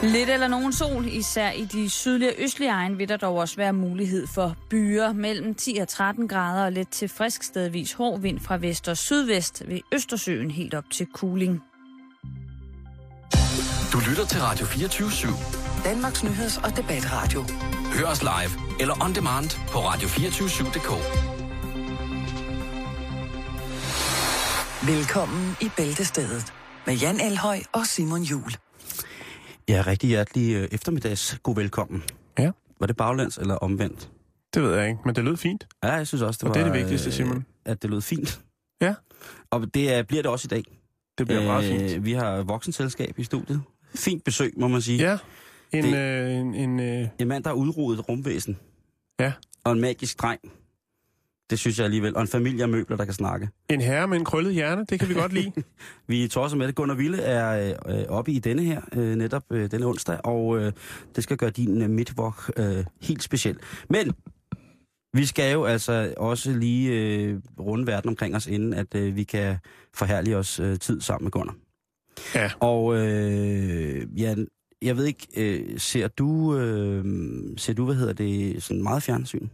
Lidt eller nogen sol, især i de sydlige og østlige egne, vil der dog også være mulighed for byer mellem 10 og 13 grader og let til frisk stedvis hård vind fra vest og sydvest ved Østersøen helt op til Kuling. Du lytter til Radio 24/7. Danmarks nyheds- og debatradio. Hør os live eller on demand på radio247.dk. Velkommen i Bæltestedet med Jan Elhøj og Simon Juhl. Ja, rigtig hjertelig eftermiddags god velkommen. Ja. Var det baglæns eller omvendt? Det ved jeg ikke, men det lød fint. Ja, jeg synes også, det var... Og det er det vigtigste, Simon. At det lød fint. Ja. Og det bliver det også i dag. Det bliver meget fint. Vi har voksenselskab i studiet. Fint besøg, må man sige. Ja. En mand, der har udryddet rumvæsen. Ja. Og en magisk dreng. Det synes jeg alligevel. Og en familie af møbler, der kan snakke. En herre med en krøllet hjerne, det kan vi godt lide. Vi er tosset med det. Gunnar Wille er oppe i denne her, netop denne onsdag, og det skal gøre din midtvok helt speciel. Men vi skal jo altså også lige runde verden omkring os, inden at vi kan forherlige os tid sammen med Gunnar. Ja. Og Jan, jeg ved ikke, ser du, hvad hedder det, sådan meget fjernsyn?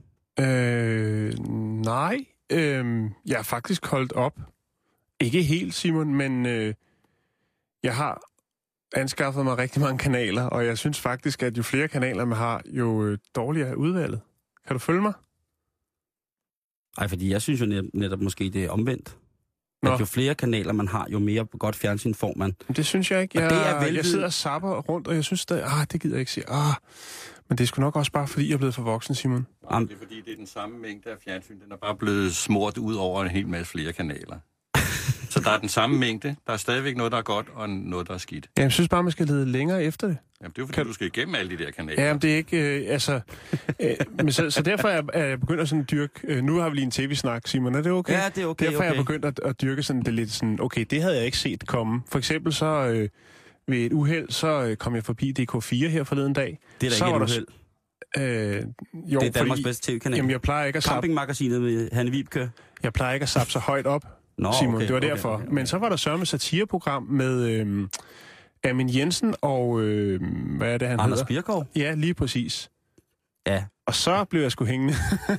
Nej. Jeg har faktisk holdt op. Ikke helt, Simon, men jeg har anskaffet mig rigtig mange kanaler, og jeg synes faktisk, at jo flere kanaler man har, jo dårligere er udvalget. Kan du følge mig? Nej, fordi jeg synes jo netop måske, det er omvendt. Nå. At jo flere kanaler man har, jo mere godt fjernsyn får man. Det synes jeg ikke. Jeg sidder og zapper rundt, og jeg synes, det gider jeg ikke sige. Men det er sgu nok også bare, fordi jeg er blevet for voksen, Simon. Nej, det er fordi, det er den samme mængde af fjernsyn. Den er bare blevet smurt ud over en hel masse flere kanaler. Så der er den samme mængde. Der er stadigvæk noget, der er godt, og noget, der er skidt. Ja, jeg synes bare, man skal lede længere efter det. Jamen, det er jo fordi, du skal igennem alle de der kanaler. Ja, men det er ikke... men så derfor er jeg begyndt at sådan dyrke... nu har vi lige en tv-snak, Simon. Er det okay? Ja, det er okay. Derfor er jeg begyndt at dyrke sådan det lidt sådan... Okay, det havde jeg ikke set komme. For eksempel så... ved et uheld, så kom jeg forbi DK4 her forleden dag. Det er da så ikke et uheld. Jo, det er Danmarks bedste tv-kanal. Jamen, jeg plejer ikke at Campingmagasinet med Hanne Vibke. Jeg plejer ikke at sappe så højt op, Simon. Okay, det var derfor. Okay. Men så var der sørme satireprogram med Amin Jensen og... hvad er det, han hedder? Anders Birkov? Ja, lige præcis. Ja. Og så blev jeg sgu hængende.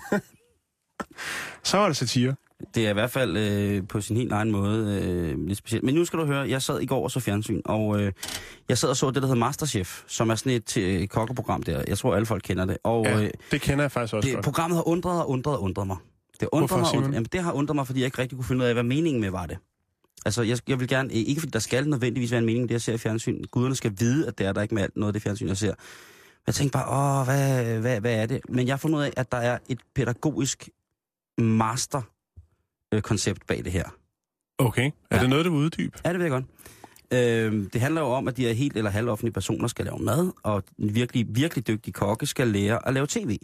Så var det satire. Det er i hvert fald på sin helt egen måde lidt specielt. Men nu skal du høre, jeg sad i går og så fjernsyn, og jeg sad og så det, der hedder Masterchef, som er sådan et kokkeprogram der. Jeg tror, alle folk kender det. Og, ja, det kender jeg faktisk også godt. Programmet har undret mig. Det har undret mig, fordi jeg ikke rigtig kunne finde ud af, hvad meningen med var det. Altså, jeg vil gerne, ikke fordi der skal nødvendigvis være en mening med det, jeg ser i fjernsyn. Guderne skal vide, at det er der ikke med alt noget af det fjernsyn, jeg ser. Jeg tænkte bare, hvad er det? Men jeg har fundet ud af, at der er et pædagogisk koncept bag det her. Okay. Er det noget, du vil uddybe? Ja, det vil jeg godt. Det handler jo om, at de her helt eller halvoffentlige personer skal lave mad, og virkelig, virkelig dygtige kokke skal lære at lave tv.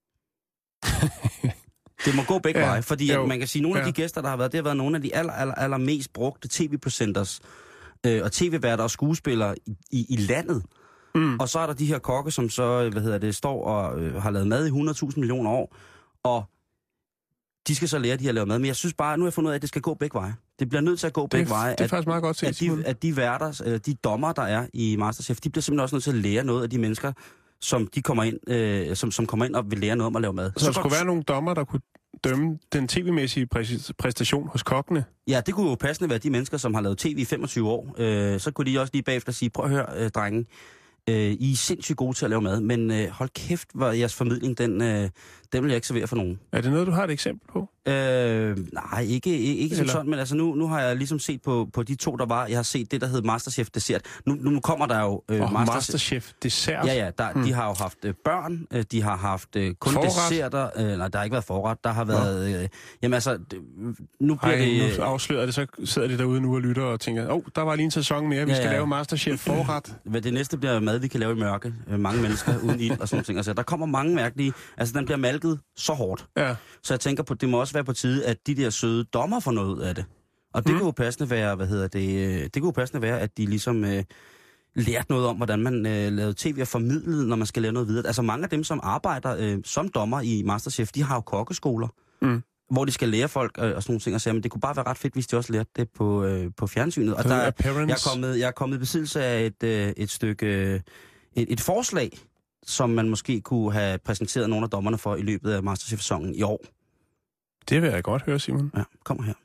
Det må gå begge veje, fordi man kan sige, at nogle af de gæster, der har været, det har været nogle af de allermest brugte tv-presenters og tv-værter og skuespillere i landet. Mm. Og så er der de her kokke, som så, står og har lavet mad i 100.000 millioner år, og de skal så lære de her at lave mad. Men jeg synes bare, nu har jeg fundet ud af, at det skal gå begge veje. Det bliver nødt til at gå begge veje. Det er faktisk meget godt set, at de værter, de dommer, der er i Masterchef, de bliver simpelthen også nødt til at lære noget af de mennesker, som de kommer ind, som kommer ind og vil lære noget om at lave mad. Så der skulle være nogle dommer, der kunne dømme den tv-mæssige præstation hos kokkene? Ja, det kunne jo passende være de mennesker, som har lavet tv i 25 år. Så kunne de også lige bagefter sige, prøv at høre, drenge, I er sindssygt gode til at lave mad, men hold kæft, hvor jeres formidling, den vil jeg ikke servere for nogen. Er det noget, du har et eksempel på? Nej, ikke som sådan, men altså nu har jeg ligesom set på de to, der var. Jeg har set det, der hed Masterchef Dessert. Nu kommer der jo Masterchef Dessert? Ja, de har jo haft børn, de har haft kun forret. Desserter. Nej, der har ikke været forret. Der har været... jamen altså, nu bliver det... Nu afslører det, så sidder de derude nu og lytter og tænker, der var lige en sæson mere, vi skal lave Masterchef forret. Det næste bliver mad, vi kan lave i mørke. Mange mennesker uden ild og sådan nogle ting. Altså, der kommer mange mærkelige... Altså, den bliver malket så hårdt. Ja. Så jeg tænker på, det må også være på tide, at de der søde dommer får noget ud af det. Og det kunne jo passende være, det kunne jo passende være, at de ligesom lærte noget om, hvordan man lavede tv og formidlede, når man skal lave noget videre. Altså mange af dem, som arbejder som dommer i Masterchef, de har jo kokkeskoler, hvor de skal lære folk og sådan nogle ting. Og sige, men det kunne bare være ret fedt, hvis de også lærte det på fjernsynet. Og jeg er kommet i besiddelse af et stykke et forslag, som man måske kunne have præsenteret nogle af dommerne for i løbet af Masterchef-sæsonen i år. Det vil jeg godt høre, Simon. Ja, kommer her.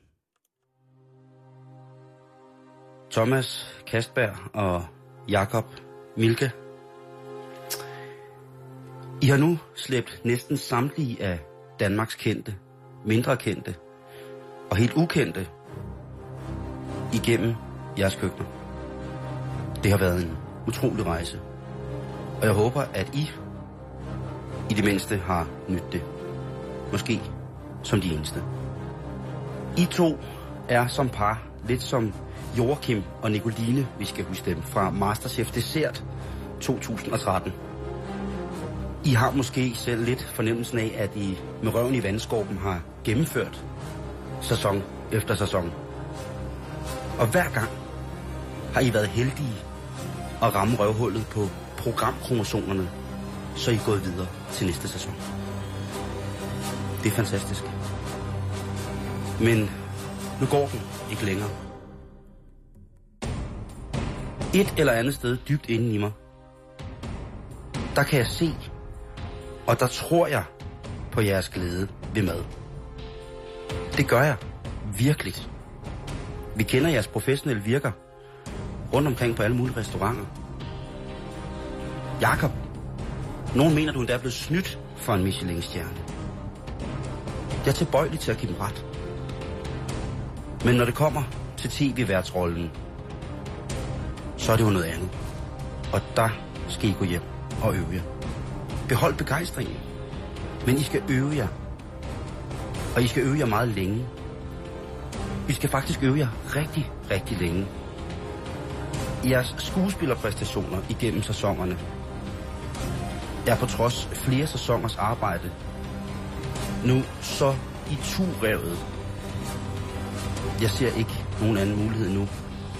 Thomas Kastberg og Jakob Milke. I har nu slæbt næsten samtlige af Danmarks kendte, mindre kendte og helt ukendte igennem jeres køkkener. Det har været en utrolig rejse, og jeg håber, at I det mindste har nydt det. Måske som de eneste. I to er som par lidt som Joachim og Nicoline, vi skal huske dem, fra Masterchef Dessert 2013. I har måske selv lidt fornemmelsen af, at I med røven i vandskorpen har gennemført sæson efter sæson. Og hver gang har I været heldige at ramme røvhullet på programkromosomerne, så I er gået videre til næste sæson. Det er fantastisk. Men nu går den ikke længere. Et eller andet sted dybt inde i mig, der kan jeg se, og der tror jeg på jeres glæde ved mad. Det gør jeg virkelig. Vi kender jeres professionelle virker rundt omkring på alle mulige restauranter. Jakob, nogen mener, du endda er blevet snydt for en Michelin-stjerne. Jeg er tilbøjelig til at give dem ret. Men når det kommer til tv-værtsrollen, så er det jo noget andet. Og der skal I gå hjem og øve jer. Behold begejstringen. Men I skal øve jer. Og I skal øve jer meget længe. I skal faktisk øve jer rigtig, rigtig længe. Jeres skuespillerpræstationer igennem sæsonerne er på trods flere sæsoners arbejde nu så iturevet. Jeg ser ikke nogen anden mulighed nu.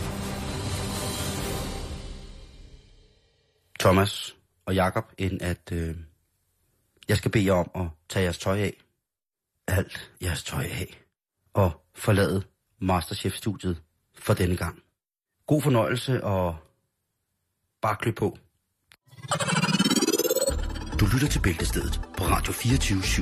Thomas og Jakob, end at jeg skal bede jer om at tage jeres tøj af. Alt jeres tøj af. Og forlade Masterchef-studiet for denne gang. God fornøjelse og bare klø på. Du lytter til Bæltestedet på Radio 24/7.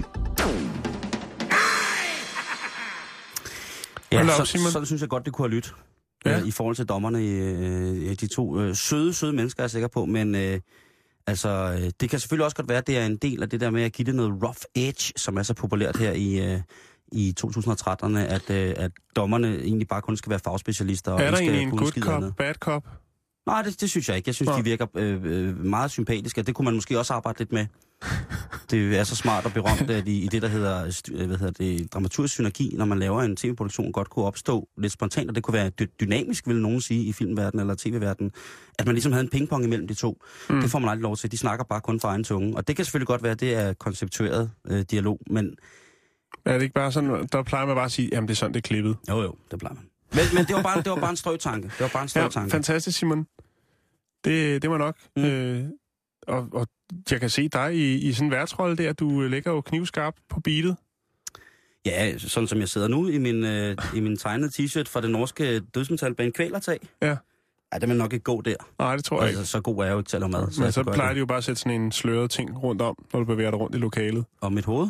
Ja, så det synes jeg godt, det kunne have lyttet. Ja. I forhold til dommerne, de to søde mennesker, er jeg sikker på, men det kan selvfølgelig også godt være, at det er en del af det der med at give det noget rough edge, som er så populært her i 2013'erne, at dommerne egentlig bare kun skal være fagspecialister. Og er der egentlig en good cop, bad cop? Nej, det synes jeg ikke. Jeg synes, de virker meget sympatiske, og det kunne man måske også arbejde lidt med. Det er så smart og berømt, at i det, der hedder dramaturgisk synergi, når man laver en tv-produktion, godt kunne opstå lidt spontant, og det kunne være dynamisk, vil nogen sige, i filmverdenen eller tv-verdenen, at man ligesom havde en pingpong imellem de to. Det får man aldrig lov til. De snakker bare kun for egen tunge. Og det kan selvfølgelig godt være, at det er konceptueret dialog, men... Er det ikke bare sådan, der plejer man bare at sige, jamen det er sådan, det er klippet? Jo, det plejer man. Men det var bare en strøtanke. Det var bare en strøtanke. Ja, fantastisk, Simon. Det var nok. Og jeg kan se dig i sådan en værtsrolle der. Du ligger jo knivskarp på beatet. Ja, sådan som jeg sidder nu i min tegnede t-shirt fra det norske dødsmetalband Kvælertag. Ja. Ja, det vil nok ikke gå der. Nej, det tror jeg ikke. Så god er jeg jo ikke til at lave mad. Men så plejer de jo bare at sætte sådan en sløret ting rundt om, når du bevæger dig rundt i lokalet. Og mit hoved?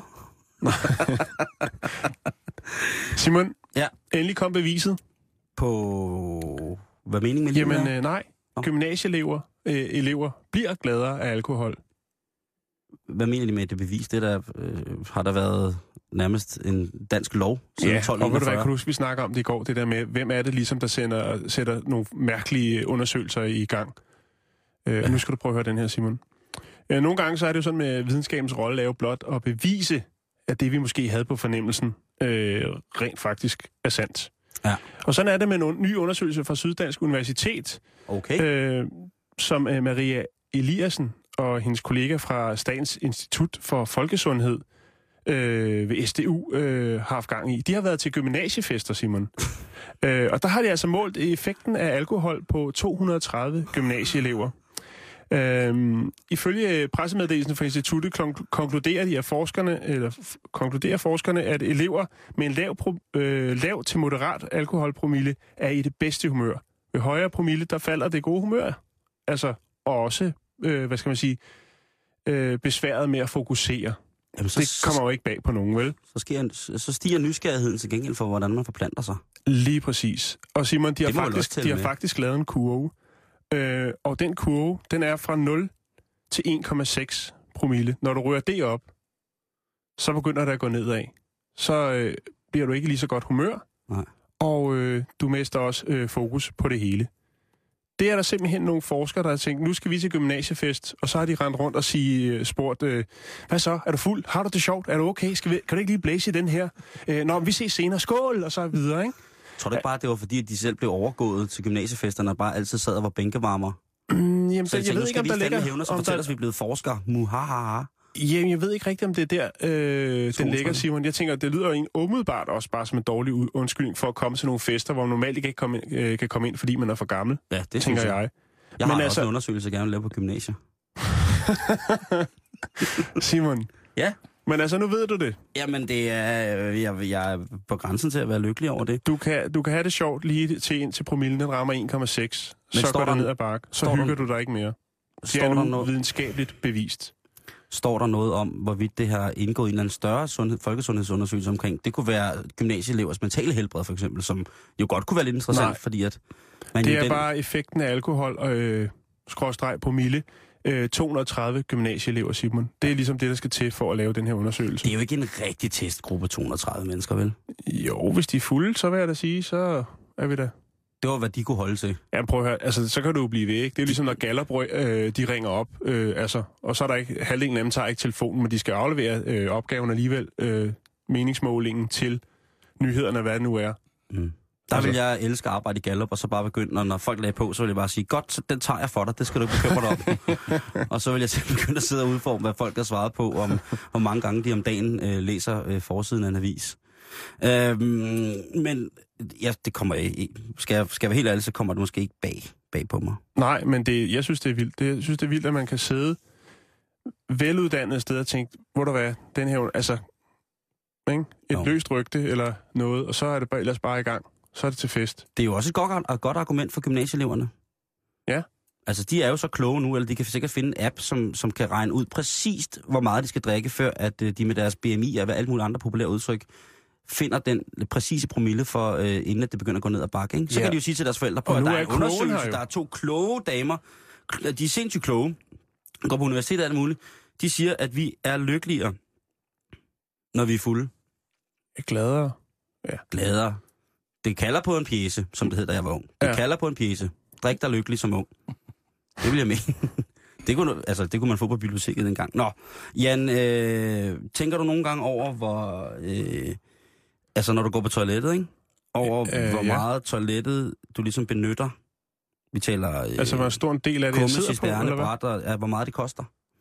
Simon, ja. Endelig kom beviset. På... Hvad mening med livet? Jamen nej. Gymnasieelever elever bliver gladere af alkohol. Hvad mener de med det bevis? Det der har der været nærmest en dansk lov siden 1241. Og ved du hvad, kan du huske, vi snakker om det i går, det der med, hvem er det ligesom, der sætter nogle mærkelige undersøgelser i gang. Nu skal du prøve at høre den her, Simon. Nogle gange så er det jo sådan med videnskabens rolle er jo blot at bevise, at det vi måske havde på fornemmelsen rent faktisk er sandt. Ja. Og sådan er det med en ny undersøgelse fra Syddansk Universitet, som Maria Eliassen og hendes kollega fra Statens Institut for Folkesundhed ved SDU har haft gang i. De har været til gymnasiefester, Simon. Og der har de altså målt effekten af alkohol på 230 gymnasieelever. Ifølge pressemeddelelsen fra instituttet konkluderer forskerne, at elever med en lav til moderat alkoholpromille er i det bedste humør. Ved højere promille, der falder det gode humør. Altså også besværet med at fokusere. Jamen, Det kommer jo ikke bag på nogen, vel? Så stiger nysgerrigheden til gengæld for, hvordan man forplanter sig. Lige præcis. Og Simon, de har faktisk lavet en kurve. Og den kurve, den er fra 0 til 1,6 promille. Når du rører det op, så begynder det at gå nedad. Så bliver du ikke lige så godt humør. Nej. Og du mister også fokus på det hele. Det er der simpelthen nogle forskere, der har tænkt, nu skal vi til gymnasiefest, og så har de rendt rundt og spurgt, hvad så? Er du fuld? Har du det sjovt? Er du okay? Kan du ikke lige blæse i den her? Nå, vi ses senere. Skål! Og så videre, ikke? Tror du ikke bare, det var fordi, at de selv blev overgået til gymnasiefesterne, og bare altid sad og var bænkevarmer? Jamen, så jeg ved ikke, om der ligger... hævner, så fortæller os, at vi er blevet forskere. Muhahaha. Jamen, jeg ved ikke rigtigt, om det er der, den ligger, Simon. Jeg tænker, det lyder jo umiddelbart også bare som en dårlig undskyldning for at komme til nogle fester, hvor man normalt ikke kan komme ind, fordi man er for gammel. Ja, det tænker jeg. Jeg har også en undersøgelse, jeg gerne vil lave på gymnasiet. Simon. Ja? Men altså, nu ved du det. Jamen, det er... Jeg er på grænsen til at være lykkelig over det. Du kan have det sjovt lige til promillen, den rammer 1,6. Så går der ned ad bakke. Så hygger du dig ikke mere. Det er nu videnskabeligt bevist. Står der noget om, hvorvidt det har indgået i en eller anden større folkesundhedsundersøgelse omkring? Det kunne være gymnasieelevers mentale helbred, for eksempel, som jo godt kunne være lidt interessant. Nej, fordi at... Det er bare effekten af alkohol og promille. 230 gymnasieelever, Simon. Det er ligesom det, der skal til for at lave den her undersøgelse. Det er jo ikke en rigtig testgruppe, 230 mennesker, vel? Jo, hvis de er fulde, så vil jeg da sige, så er vi der. Det var, hvad de kunne holde til. Ja, prøv at høre. Altså, så kan du jo blive ved, ikke? Det er jo ligesom, når Gallup, de ringer op, og så er der ikke, halvdelen af dem tager ikke telefonen, men de skal aflevere opgaven alligevel, meningsmålingen til nyhederne, hvad det nu er. Mm. Der vil jeg elske at arbejde i Gallup, og så bare begynde, når folk lagde på, så vil jeg bare sige, godt, den tager jeg for dig, det skal du ikke bekymre dig om. Og så vil jeg begynde at sidde og udforme, hvad folk har svaret på, om hvor mange gange de om dagen læser forsiden af en avis. Men ja, det kommer skal jeg være helt ærlig, så kommer det måske ikke bag på mig. Nej, men jeg synes, det er vildt. Jeg synes, det er vildt, at man kan sidde veluddannet sted og tænke, hvor der være den her, altså, ikke? Et løst rygte eller noget, og så er det ellers bare i gang. Så er det til fest. Det er jo også et godt argument for gymnasieeleverne. Ja. Altså, de er jo så kloge nu, eller de kan sikkert finde en app, som kan regne ud præcist, hvor meget de skal drikke, før at de med deres BMI og alle mulige andre populære udtryk finder den præcise promille for, inden at det begynder at gå ned ad bakke. Ikke? Så kan de jo sige til deres forældre på, at der er en undersøgelse, der er 2 kloge damer. De er sindssygt kloge. Går på universitetet og alt muligt. De siger, at vi er lykkeligere, når vi er fulde. Gladere. Ja. Gladere. Det kalder på en pjece, som det hedder, da jeg var ung. Det kalder på en pjece. Drik dig lykkelig som ung. Det vil jeg mene. Det kunne man få på biblioteket en gang. Nå, Jan, tænker du nogle gange over, hvor... altså, når du går på toilettet, ikke? Over hvor meget toilettet du ligesom benytter. Vi taler... altså, hvor stor en del af det, jeg sidder på, eller hvad? Hvor meget det koster?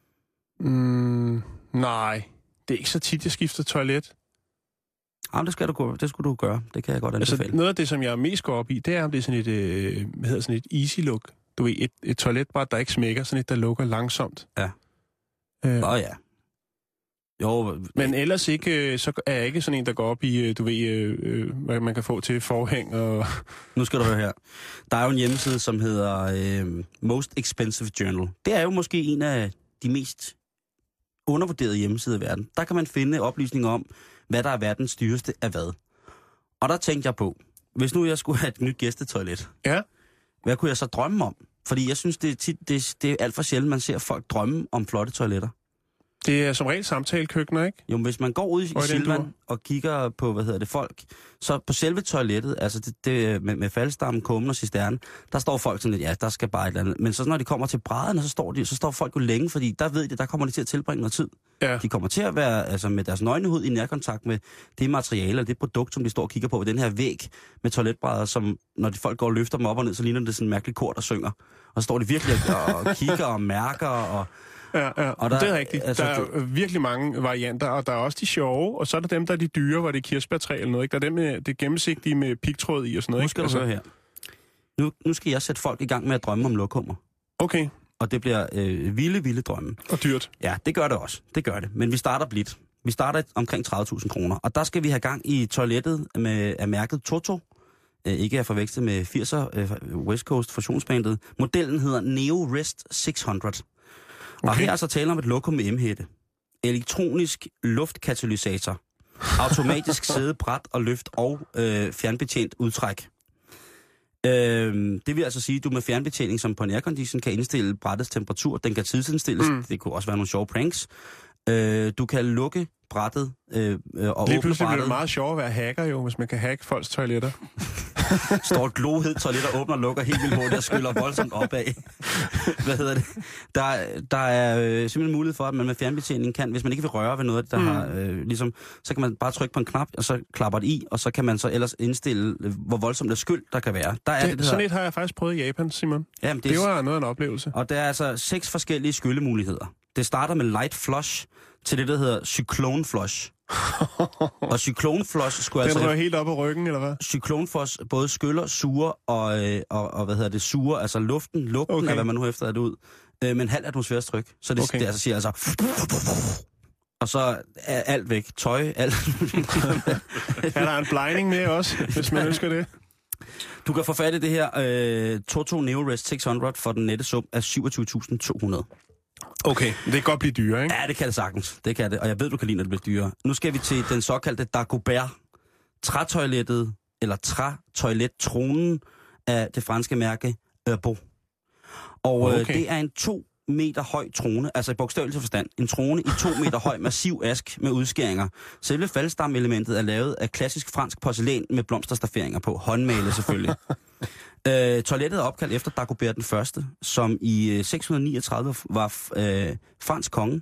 Nej, det er ikke så tit, jeg skifter toilet. Jamen, det skulle du gøre. Det kan jeg godt anbefale. Altså, noget af det, som jeg mest går op i, det er, om det er sådan et easy look. Du ved, et toiletbræt, der ikke smækker, sådan et, der lukker langsomt. Ja. Ja. Jo. Men ellers ikke, så er jeg ikke sådan en, der går op i, du ved, hvad man kan få til forhæng og... Nu skal du høre her. Der er jo en hjemmeside, som hedder Most Expensive Journal. Det er jo måske en af de mest undervurderede hjemmesider i verden. Der kan man finde oplysninger om, hvad der er verdens dyreste af hvad. Og der tænkte jeg på, hvis nu jeg skulle have et nyt gæstetoilet, hvad kunne jeg så drømme om? Fordi jeg synes, det er alt for sjældent, man ser folk drømme om flotte toiletter. Det er som regel samtalekøkkener, ikke? Jo, men hvis man går ud i Silvan og kigger på, folk, så på selve toilettet, altså det med faldstammen, kummen og cisternen, der står folk sådan lidt, ja, der skal bare et eller andet. Men så når de kommer til brædderne, så står folk jo længe, fordi der ved de, der kommer de til at tilbringe noget tid. Ja. De kommer til at være altså med deres nøgenhed i nærkontakt med det materiale eller det produkt, som de står og kigger på ved den her væg med toiletbrædder, som når folk går og løfter dem op og ned, så ligner det sådan en mærkelig kor, der synger. Og så står de virkelig og kigger og mærker og... Ja, og det er rigtigt. Altså, der er virkelig mange varianter, og der er også de sjove, og så er der dem, der er de dyre, hvor det er kirsebærtræ eller noget. Ikke? Der er dem med det gennemsigtige med pigtråd i og sådan noget. Nu skal du høre her. Nu skal jeg sætte folk i gang med at drømme om lokummer. Okay. Og det bliver vilde drømme. Og dyrt. Ja, det gør det også. Det gør det. Men vi starter blidt. Vi starter omkring 30.000 kroner. Og der skal vi have gang i toilettet af mærket Toto. Ikke at forveksle med 80'er West Coast fusionsbandet. Modellen hedder Neo Rest 600. Okay. Og her er så tale om et lokum med M-hætte. Elektronisk luftkatalysator. Automatisk sædebræt og løft og fjernbetjent udtræk. Det vil altså sige, at du med fjernbetjening som på en aircondition kan indstille brættets temperatur. Den kan tidsindstilles. Det kunne også være nogle sjove pranks. Du kan lukke brættet og åbne brættet. Lige pludselig bliver det meget sjovt at være hacker jo, hvis man kan hacke folks toiletter. Står et glohed toilet og åbner og lukker helt vildt hurtigt og skyller voldsomt opad. Hvad hedder det? Der er simpelthen mulighed for, at man med fjernbetjening kan, hvis man ikke vil røre ved noget, der har ligesom, så kan man bare trykke på en knap, og så klapper det i, og så kan man så ellers indstille, hvor voldsomt det skyld der kan være. Der er det sådan et har jeg faktisk prøvet i Japan, Simon. Jamen, det var noget af en oplevelse. Og der er altså 6 forskellige skyllemuligheder. Det starter med light flush til det, der hedder cyclone flush. Og cyclone flush skulle den rører helt op ad ryggen, eller hvad? Cyclone flush både skyller, suger og hvad hedder det, suger, altså lugten okay. Af hvad man nu efter det ud, med en halv atmosfærisk tryk. Så det, okay. Det altså siger altså... Og så er alt væk. Tøj, alt. Er der en blinding med også, hvis man ønsker det? Du kan få fat i det her Toto NeoRest 600 for den nette sum af 27.200. Okay, det kan godt blive dyrere, ikke? Ja, det kan det sagtens. Det kan det, og jeg ved, du kan lide, når det bliver dyrere. Nu skal vi til den såkaldte Dagobert. Trætoilettet, eller trætoilettronen af det franske mærke Urbo. Og okay. Det er en 2 meter høj trone, altså i bogstavelig forstand. En trone i 2 meter høj massiv ask med udskæringer. Selve faldstamelementet er lavet af klassisk fransk porcelæn med blomsterstafferinger på. Håndmalet selvfølgelig. Toilettet er opkaldt efter Dagobert den første, som i 639 var fransk konge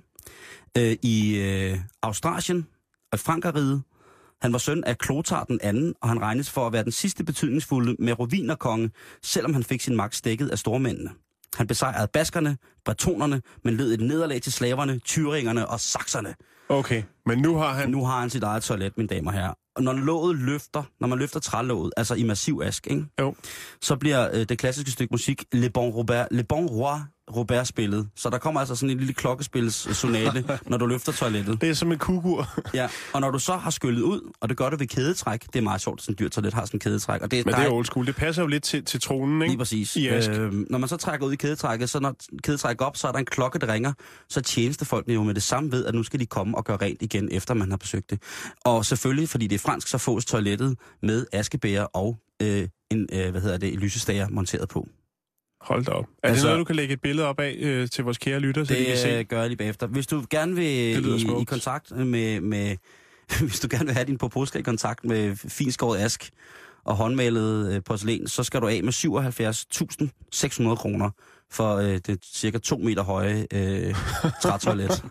i Austrasien og Frankeriget. Han var søn af Klotar den anden, og han regnes for at være den sidste betydningsfulde merovingerkonge, selvom han fik sin magt stækket af stormændene. Han besejrede baskerne, bretonerne, men led et nederlag til slaverne, tyringerne og sakserne. Okay, men nu har han sit eget toilet, mine damer og herrer. Og når man løfter trælåget, altså i massiv ask, ikke? Jo. Så bliver det klassiske stykke musik Le Bon Roi Robert spillet. Så der kommer altså sådan en lille klokkespilssonate, når du løfter toilettet. Det er som en kugur. Ja, og når du så har skyllet ud, og det gør du ved kædetræk, det er meget sjovt, at sådan en dyr toilet har sådan en kædetræk. Og men det er old school, det passer jo lidt til tronen, ikke? Lige præcis. I ask. Når man så trækker ud i kædetrækket, så når kædetrækket op, så er der en klokke, der ringer, så tjenestefolkene jo med det samme ved, at nu skal de komme og gøre rent igen, efter man har besøgt det. Og selvfølgelig, fordi det er fransk, så fås toilettet med askebæger og en lysestager monteret på. Hold da op. Er det noget, du kan lægge et billede op af til vores kære lytter, så de kan se? Det gør jeg lige bagefter. Hvis du gerne vil i kontakt med hvis du gerne vil have din proposal i kontakt med finskåret ask og håndmalet porcelæn, så skal du af med 77.600 kroner for det cirka 2 meter høje trætoilet.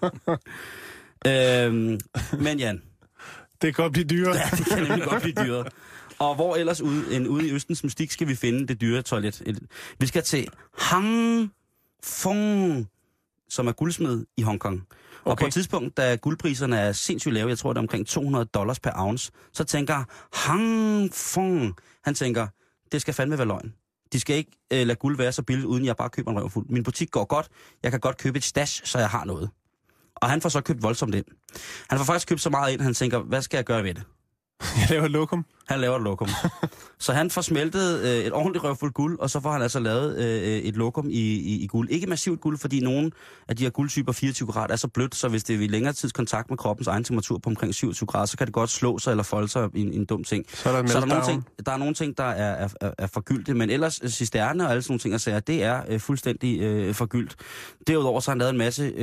Men Jan. Det kan godt blive dyrere. Ja, det kan nemlig godt blive dyrere. Og hvor ellers ude i Østens mystik skal vi finde det dyre toilet? Vi skal til Hang Fong, som er guldsmed i Hongkong. Okay. Og på et tidspunkt, da guldpriserne er sindssygt lave, jeg tror det er omkring $200 per ounce, så tænker Hang Fong, han tænker, det skal fandme være løgn. De skal ikke lade guld være så billigt, uden jeg bare køber en røvfuld. Min butik går godt, jeg kan godt købe et stash, så jeg har noget. Og han får så købt voldsomt ind. Han får faktisk købt så meget ind, han tænker, hvad skal jeg gøre ved det? Jeg laver et lokum. Han laver et lokum. Så han får smeltet et ordentligt røvfuldt guld, og så får han altså lavet et lokum i guld. Ikke massivt guld, fordi nogle af de her guldtyper 24 grader er så blødt, så hvis det er i længere tids kontakt med kroppens egen temperatur på omkring 27 grader, så kan det godt slå sig eller folde sig i en dum ting. Så er der er nogle ting, der er forgyldte, men ellers cisterne og alle sådan nogle ting, jeg siger, det er fuldstændig forgyldt. Derudover så har han lavet en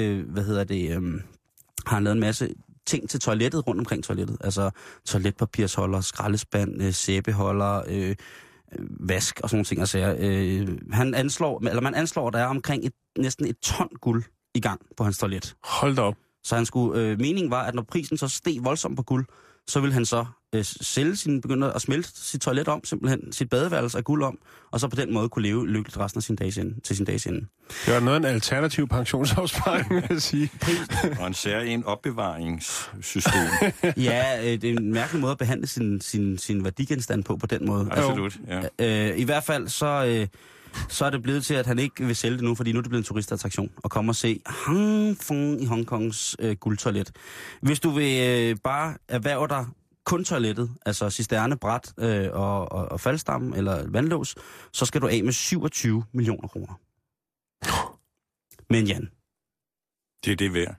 masse, ting til toilettet rundt omkring toilettet. Altså toiletpapirsholder, skraldespand, sæbeholder, vask og sådan nogle ting. Altså, man anslår, at der er omkring næsten 1 ton guld i gang på hans toilet. Hold da op. Så meningen var, at når prisen så steg voldsomt på guld, så ville han så begynde at smelte sit toilet om, simpelthen sit badeværelse af guld om, og så på den måde kunne leve lykkeligt resten af sin dages ende. Det var noget af en alternativ pensionsopsparing, vil jeg sige. Og en særlig opbevaringssystem. Ja, det er en mærkelig måde at behandle sin værdigenstand på den måde. Absolut, ja. I hvert fald så er det blevet til, at han ikke vil sælge det nu, fordi nu er det blevet en turistattraktion, og komme og se Hang Fong i Hongkongs guldtoilet. Hvis du vil bare erhverve dig kun toilettet, altså cisterne, bræt og faldstamme eller vandlås, så skal du af med 27 millioner kroner. Men Jan, Det er det værd.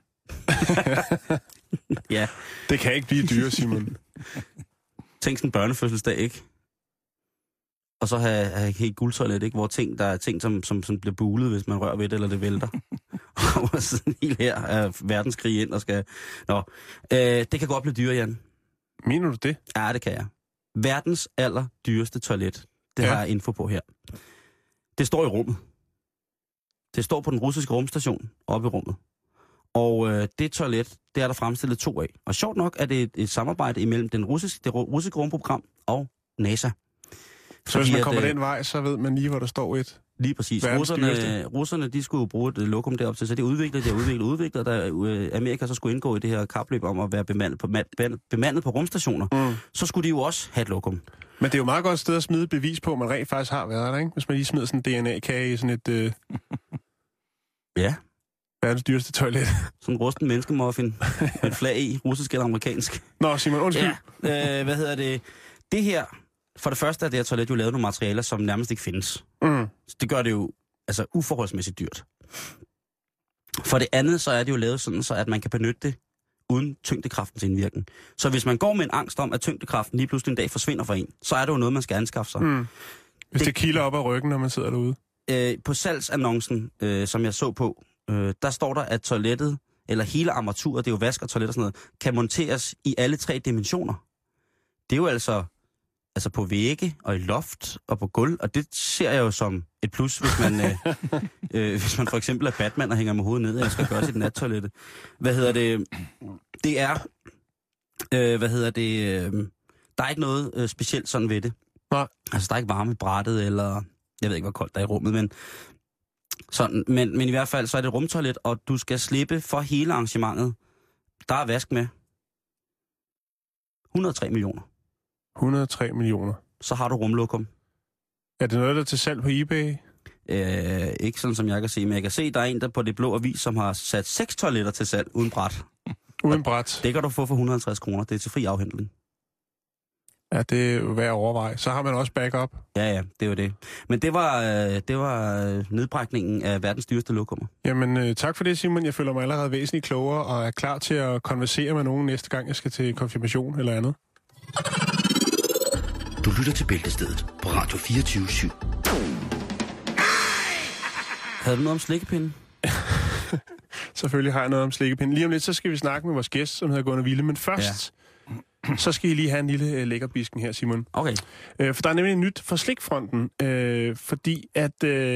Ja. Det kan ikke blive dyre, Simon. Tænk sådan en børnefødselsdag, ikke? Og så have helt guldtoilet, ikke? Hvor der er ting, som bliver bulet, hvis man rører ved det, eller det vælter. Og sådan helt her er verdenskrig ind og skal... Nå, det kan godt blive dyre, Jan. Mener du det? Ja, det kan jeg. Verdens allerdyreste toilet. Det har jeg info på her. Det står i rummet. Det står på den russiske rumstation oppe i rummet. Og det toilet, det er der fremstillet 2 af. Og sjovt nok er det et samarbejde imellem det russiske rumprogram og NASA. Så hvis man kommer den vej, så ved man lige, hvor der står et. Lige præcis. Russerne, de skulle jo bruge et lokum derop til, så det udviklede, da Amerika så skulle indgå i det her kapløb om at være bemandet på rumstationer. Så skulle de jo også have et lokum. Men det er jo meget godt sted at smide et bevis på, at man rent faktisk har været der, ikke? Hvis man lige smider sådan en DNA-kage i sådan et... Ja. Verdens dyreste toilet. Sådan en rusten menneskemuffin med et flag i, russisk eller amerikansk. Nå, Simon, undskyld. Ja, det her... For det første er det her toilet jo lavet nogle materialer, som nærmest ikke findes. Så det gør det jo altså uforholdsmæssigt dyrt. For det andet, så er det jo lavet sådan, så at man kan benytte det uden tyngdekraftens indvirkning. Så hvis man går med en angst om, at tyngdekraften lige pludselig en dag forsvinder fra en, så er det jo noget, man skal anskaffe sig. Hvis det kilder op ad ryggen, når man sidder derude. På salgsannoncen, som jeg så på, der står der, at toilettet, eller hele armaturet, det er jo vask og toilet og sådan noget, kan monteres i alle 3 dimensioner. Det er jo altså på vægge og i loft og på gulv, og det ser jeg jo som et plus, hvis man, hvis man for eksempel er Batman og hænger med hovedet ned, og skal gøre sit nattoilette. Det er, der er ikke noget specielt sådan ved det. Nej. Altså, der er ikke varme i brættet, eller jeg ved ikke, hvor koldt der er i rummet, men i hvert fald, så er det et rumtoilet, og du skal slippe for hele arrangementet. Der er vask med. 103 millioner. 103 millioner. Så har du rumlokum. Er det noget, der er til salg på eBay? Ikke sådan, som jeg kan se, men jeg kan se, der er en, der på Det Blå Avis, som har sat 6 toiletter til salg uden bræt. Uden bræt? Det kan du få for 150 kroner. Det er til fri afhentning. Ja, det er jo værd at overveje. Så har man også backup. Ja, det var det. Men det var nedbrækningen af verdens dyreste lokummer. Jamen, tak for det, Simon. Jeg føler mig allerede væsentligt klogere og er klar til at konversere med nogen næste gang, jeg skal til konfirmation eller andet. Du lytter til Bæltestedet på Radio 24/7. Havde du noget om slikkepinden? Selvfølgelig har jeg noget om slikkepinden. Lige om lidt, så skal vi snakke med vores gæst, som hedder Gunnar Wille. Men først, så skal I lige have en lille lækkerbisken her, Simon. Okay. For der er nemlig nyt for slikfronten, fordi at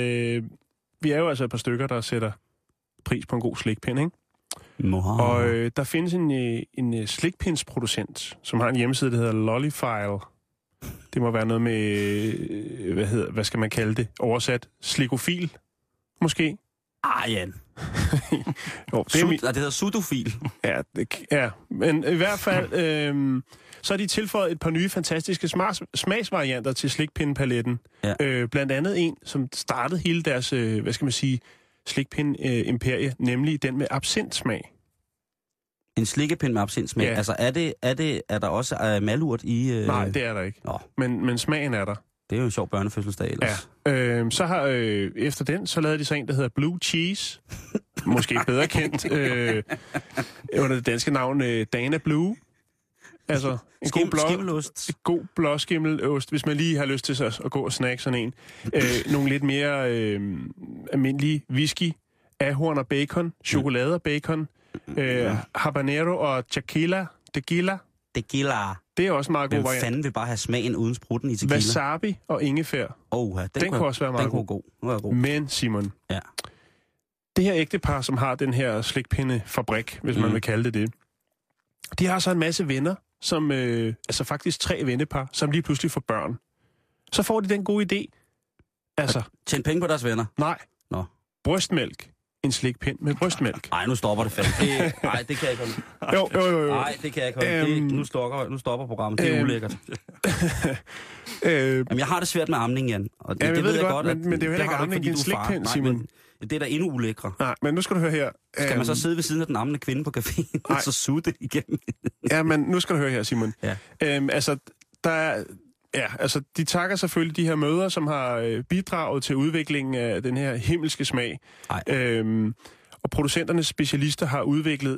vi er jo altså et par stykker, der sætter pris på en god slikpind, ikke? Og der findes en slikpindsproducent, som har en hjemmeside, der hedder Lollyfile. Det må være noget med, hvad skal man kalde det? Oversat slikofil, måske? Jan. Jo, det hedder sudofil. Ja, men i hvert fald, så har de tilføjet et par nye fantastiske smagsvarianter til slikpindepaletten. Ja. Blandt andet en, som startede hele deres, slikpind-imperie, nemlig den med absintsmag. En slikkepind med absintsmag? Ja. Altså, er der også malurt i... Nej, det er der ikke. Men smagen er der. Det er jo en sjov børnefødselsdag ellers. Ja. Så har efter den, så lavede de så en, der hedder Blue Cheese. Måske bedre kendt under det danske navn Dana Blue. Altså en god blåskimmelost, hvis man lige har lyst til at gå og snakke sådan en. Nogle lidt mere almindelige whisky, ahorn og bacon, chokolade og bacon, habanero og tequila. Det er også meget god variant. Hvem fanden vil bare have smagen uden sprutten i tequila? Wasabi og ingefær. Den kunne også være meget god. Men Simon, det her ægtepar, som har den her slikpindefabrik, hvis man vil kalde det, de har så en masse venner, som faktisk 3 vennepar, som lige pludselig får børn. Så får de den gode idé. Altså, tjene penge på deres venner? Nej. Brystmælk. En slikpind med brystmælk. Nej, nu stopper det fandme. Nej, det kan jeg ikke holde. Jo. Nej, det kan jeg ikke holde. Nu stopper programmet. Det er ulækkert. Jamen, jeg har det svært med amning, Jan. Og det ved jeg godt, men det er jo heller ikke amning, det er en slikpind, Simon. Det er da endnu ulækre. Nej, men nu skal du høre her. Skal man så sidde ved siden af den ammende kvinde på caféen, og så suge det igennem? Ja, men nu skal du høre her, Simon. Ja. De takker selvfølgelig de her mødre, som har bidraget til udviklingen af den her himmelske smag. Og producenternes specialister har udviklet,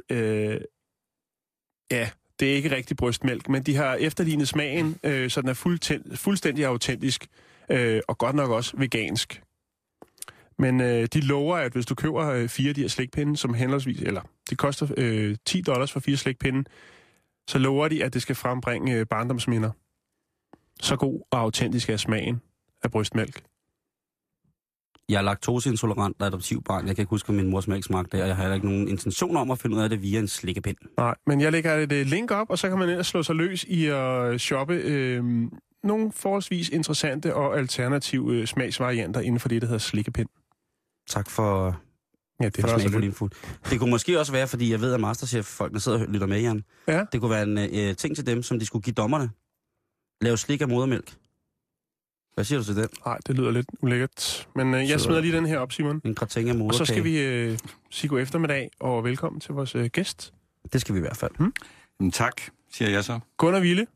det er ikke rigtig brystmælk, men de har efterlignet smagen, så den er fuldstændig autentisk, og godt nok også vegansk. Men de lover, at hvis du køber 4 af de her slikpinde, som henholdsvis, eller det koster $10 for 4 slikpinde, så lover de, at det skal frembringe barndomsminder. Så god og autentisk er smagen af brystmælk. Jeg er laktoseintolerant og adoptivbarn. Jeg kan ikke huske, hvad min mors mælk smagte, og jeg har heller ikke nogen intention om at finde ud af det via en slikkepind. Nej, men jeg lægger et link op, og så kan man ellers slå sig løs i at shoppe nogle forholdsvis interessante og alternative smagsvarianter inden for det, der hedder slikkepind. Tak for... Ja, det var så info. Det kunne måske også være, fordi jeg ved, at Masterchef-folkene sidder og lytter med, Jan. Ja. Det kunne være en ting til dem, som de skulle give dommerne. Lave slik af modermælk. Hvad siger du til det? Nej, det lyder lidt ulækkert. Men jeg smider lige den her op, Simon. En gratin af moderkage. Og så skal vi sige god eftermiddag, og velkommen til vores gæst. Det skal vi i hvert fald. Tak, siger jeg så. Gunnar Wille.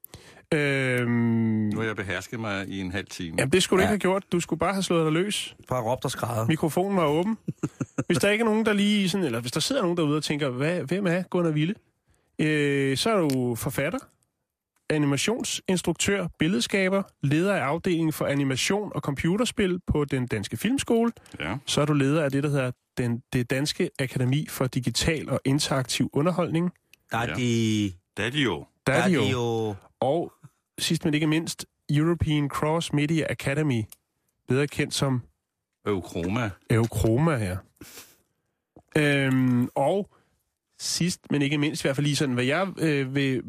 Nu har jeg behersket mig i en halv time. Jamen, det skulle du ikke have gjort. Du skulle bare have slået dig løs. Bare råbt og skrædder. Mikrofonen var åben. Hvis der ikke er nogen, der lige sådan, eller hvis der sidder nogen derude og tænker, hvem er Gunnar Wille? Så er du forfatter, animationsinstruktør, billedskaber, leder af afdelingen for animation og computerspil på Den Danske Filmskole. Ja. Så er du leder af det, der hedder det Danske Akademi for Digital og Interaktiv Underholdning. Dadio. Og sidst men ikke mindst, European Cross Media Academy, bedre kendt som... Eukroma, ja. Og sidst men ikke mindst, i hvert fald lige sådan, hvad jeg vil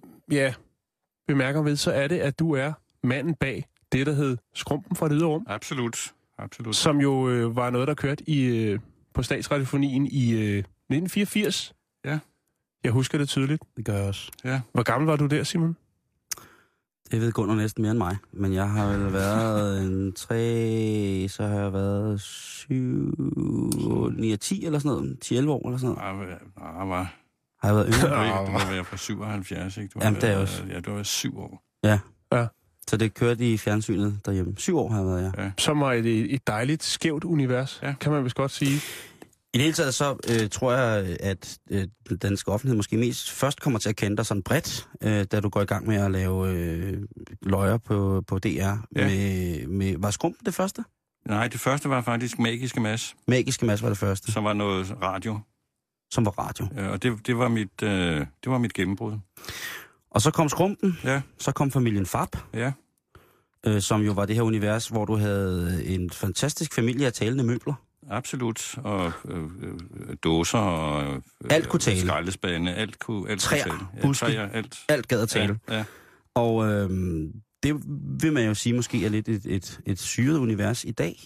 bemærke ved, så er det, at du er manden bag det, der hed Skrumpen fra Det Ydre Rum. Absolut. Som jo var noget, der kørte på Statsradiofonien i 1984. Ja. Jeg husker det tydeligt. Det gør jeg også. Ja. Hvor gammel var du der, Simon? Det ved Gunnar næsten mere end mig. Men jeg har vel været 3, så har jeg været 7, 9 10 eller sådan noget. 10-11 år eller sådan noget. Har jeg været yngre? Du må være fra 77, ikke? Jamen, det er også. Ja, du var 7 år. Ja. Så det kørte i fjernsynet derhjemme. 7 år har jeg været, ja. Som var et dejligt, skævt univers, kan man vist godt sige. I det hele taget så tror jeg, at den danske offentlighed måske mest først kommer til at kende dig sådan bredt, da du går i gang med at lave løjer på DR. Ja. Var Skrumpen det første? Nej, det første var faktisk Magiske Mads. Magiske Mads var det første. Som var noget radio. Som var radio. Ja, og det var mit gennembrud. Og så kom Skrumpen. Ja. Så kom Familien Fab. Ja. Som jo var det her univers, hvor du havde en fantastisk familie af talende møbler. Absolut. Og dåser og alt kunne tale. Skraldespande. Alt kunne træer, tale. buske, alt gad at tale. Ja. Og det vil man jo sige måske er lidt et syret univers i dag.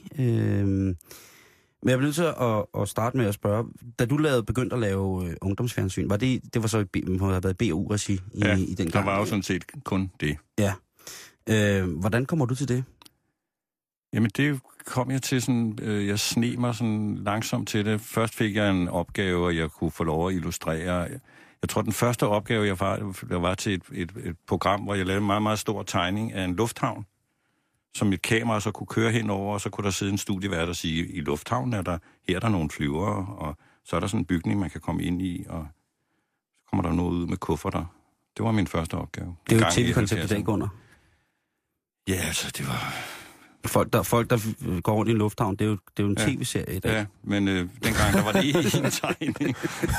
Men jeg bliver nødt til at starte med at spørge, da du begyndte at lave ungdomsfjernsyn, det var så må have været BU-regi i den gang? Der var jo sådan set kun det. Ja. Hvordan kommer du til det? Jamen det kom jeg til sådan, jeg sneg mig sådan langsomt til det. Først fik jeg en opgave, og jeg kunne få lov at illustrere. Jeg tror, den første opgave, jeg var til et program, hvor jeg lavede en meget, meget stor tegning af en lufthavn, som et kamera så kunne køre henover, og så kunne der sidde en studievært og sige, i lufthavnen her er der nogle flyvere, og så er der sådan en bygning, man kan komme ind i, og så kommer der noget ud med kufferter. Det var min første opgave. Det er jo et tv-koncept i dag, Gunnar. Ja, altså det var... Folk, der går rundt i en lufthavn, det er jo en tv-serie i dag. Ja, men dengang der var det ikke en tegning.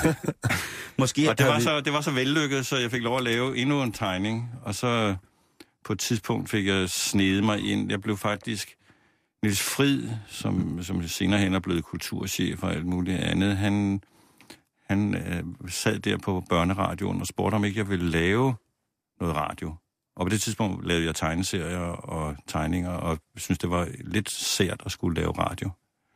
Måske, og det var så vellykket, så jeg fik lov at lave endnu en tegning, og så på et tidspunkt fik jeg snedet mig ind. Jeg blev faktisk... Niels Frid, som senere hen er blevet kulturchef og alt muligt andet, han sad der på børneradioen og spurgte, om ikke jeg ville lave noget radio. Og på det tidspunkt lavede jeg tegneserier og tegninger, og synes det var lidt sært at skulle lave radio.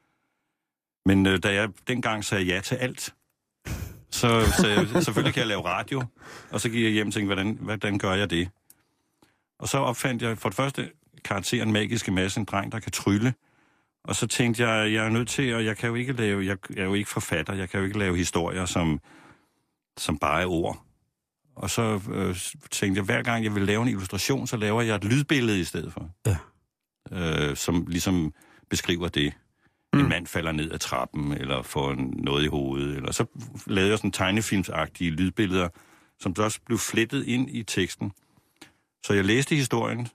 Men da jeg dengang sagde ja til alt, så selvfølgelig kan jeg lave radio, og så gik jeg hjem og tænkte, hvordan gør jeg det? Og så opfandt jeg for det første karakteren Magiske Mads, en dreng, der kan trylle. Og så tænkte jeg er nødt til, og jeg kan jo ikke lave, jeg er jo ikke forfatter, jeg kan jo ikke lave historier, som bare er ord. Og så tænkte jeg, hver gang jeg vil lave en illustration, så laver jeg et lydbillede i stedet for. Ja. Som ligesom beskriver det. en mand falder ned ad trappen, eller får noget i hovedet. Eller så lavede jeg sådan tegnefilmsagtige lydbilleder, som så også blev flettet ind i teksten. Så jeg læste historien.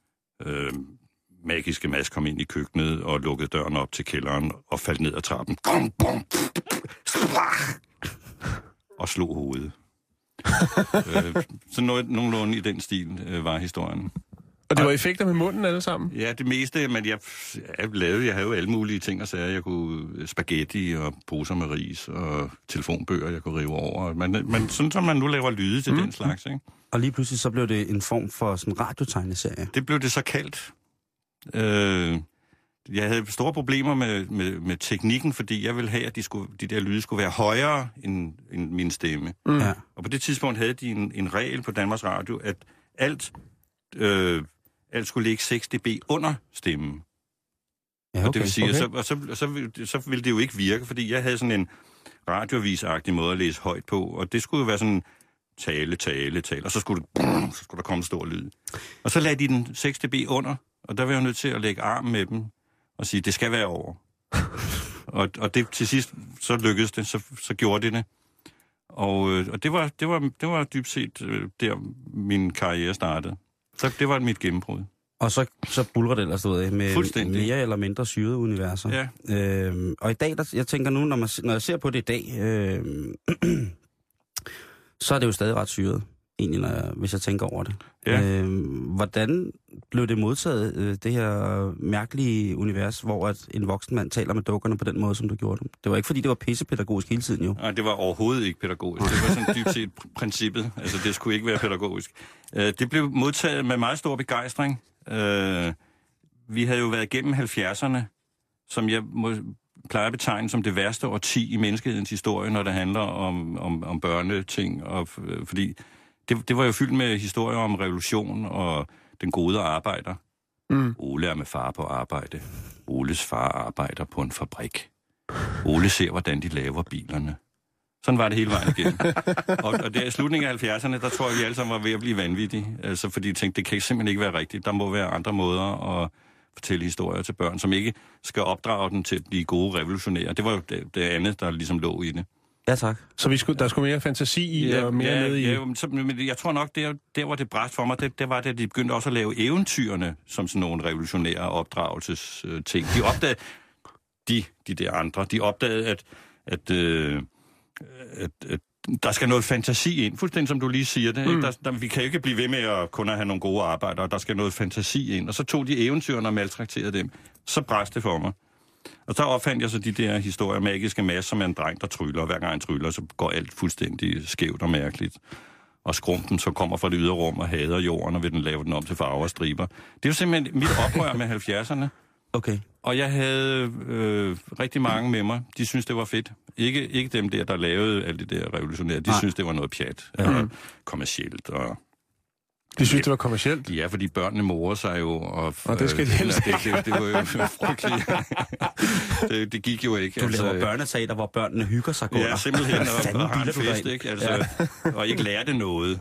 Magiske Mads kom ind i køkkenet og lukkede døren op til kælderen og faldt ned ad trappen. Og slog hovedet. Så nogenlunde i den stil var historien. Og det var effekter med munden alle sammen? Ja, det meste, men jeg havde jo alle mulige ting og sager. Jeg kunne spaghetti og poser med ris og telefonbøger, jeg kunne rive over. Men sådan som man nu laver lyde til den slags, ikke? Og lige pludselig så blev det en form for sådan en radiotegneserie. Det blev det så kaldt. Jeg havde store problemer med teknikken, fordi jeg ville have, at de der lyde skulle være højere end min stemme. Ja. Og på det tidspunkt havde de en regel på Danmarks Radio, at alt skulle ligge 6 dB under stemmen. Ja, okay. Og det vil sige, så ville det jo ikke virke, fordi jeg havde sådan en radioavisagtig måde at læse højt på, og det skulle jo være sådan tale, og så skulle der komme stor lyd. Og så lagde de den 6 dB under, og der var jeg nødt til at lægge armen med dem og sige, det skal være over. og det til sidst, så lykkedes det, så gjorde det. Og det var dybt set der min karriere startede. Så det var mit gennembrud. Og så bulrer det ellers ud af med mere eller mindre syrede universer. Ja. Og i dag, jeg tænker nu, når jeg ser på det i dag, så er det jo stadig ret syret, egentlig, hvis jeg tænker over det. Ja. Hvordan blev det modtaget, det her mærkelige univers, hvor en voksen mand taler med dukkerne på den måde, som du gjorde det? Det var ikke, fordi det var pissepædagogisk hele tiden, jo. Nej, det var overhovedet ikke pædagogisk. Det var sådan dybt set princippet. Altså, det skulle ikke være pædagogisk. Det blev modtaget med meget stor begejstring. Vi havde jo været igennem 70'erne, som jeg plejer at betegne som det værste årti i menneskehedens historie, når det handler om børneting. Fordi det var jo fyldt med historier om revolution og den gode arbejder. Ole er med far på arbejde. Oles far arbejder på en fabrik. Ole ser, hvordan de laver bilerne. Sådan var det hele vejen igennem. og der i slutningen af 70'erne, der tror jeg, vi alle sammen var ved at blive vanvittige. Altså, fordi jeg tænkte, det kan simpelthen ikke være rigtigt. Der må være andre måder at fortælle historier til børn, som ikke skal opdrage dem til at blive gode revolutionære. Det var jo det andet, der ligesom lå i det. Ja, tak. Så der skulle mere fantasi i og mere ned i? Ja, men jeg tror nok, der hvor det bræst for mig, det var det, at de begyndte også at lave eventyrene som sådan nogle revolutionære opdragelsesting. De opdagede, de der andre, de opdagede, at der skal noget fantasi ind, fuldstændig som du lige siger det. Ikke? Vi kan ikke blive ved med at kun have nogle gode arbejdere, der skal noget fantasi ind. Og så tog de eventyrene og maltrakterede dem. Så bræst det for mig. Og så opfandt jeg så de der historier, Magiske Mads, som er en dreng, der tryller. Hver gang han tryller, så går alt fuldstændig skævt og mærkeligt. Og Skrumpen så kommer fra det ydre rum og hader jorden, og vil den lave den om til farver og striber. Det er jo simpelthen mit oprør med 70'erne. Okay. Og jeg havde rigtig mange med mig. De synes det var fedt. Ikke dem der lavede alt det der revolutionære. De synes det var noget pjat. Kommercielt og... De synes, det var kommercielt? Ja, fordi børnene morer sig jo. Og det skal de helst det var jo frygteligt. det gik jo ikke. Du laver børneteater, hvor børnene hygger sig godt. Ja, simpelthen. Og har en fest, ikke? Altså, og ikke lærte noget.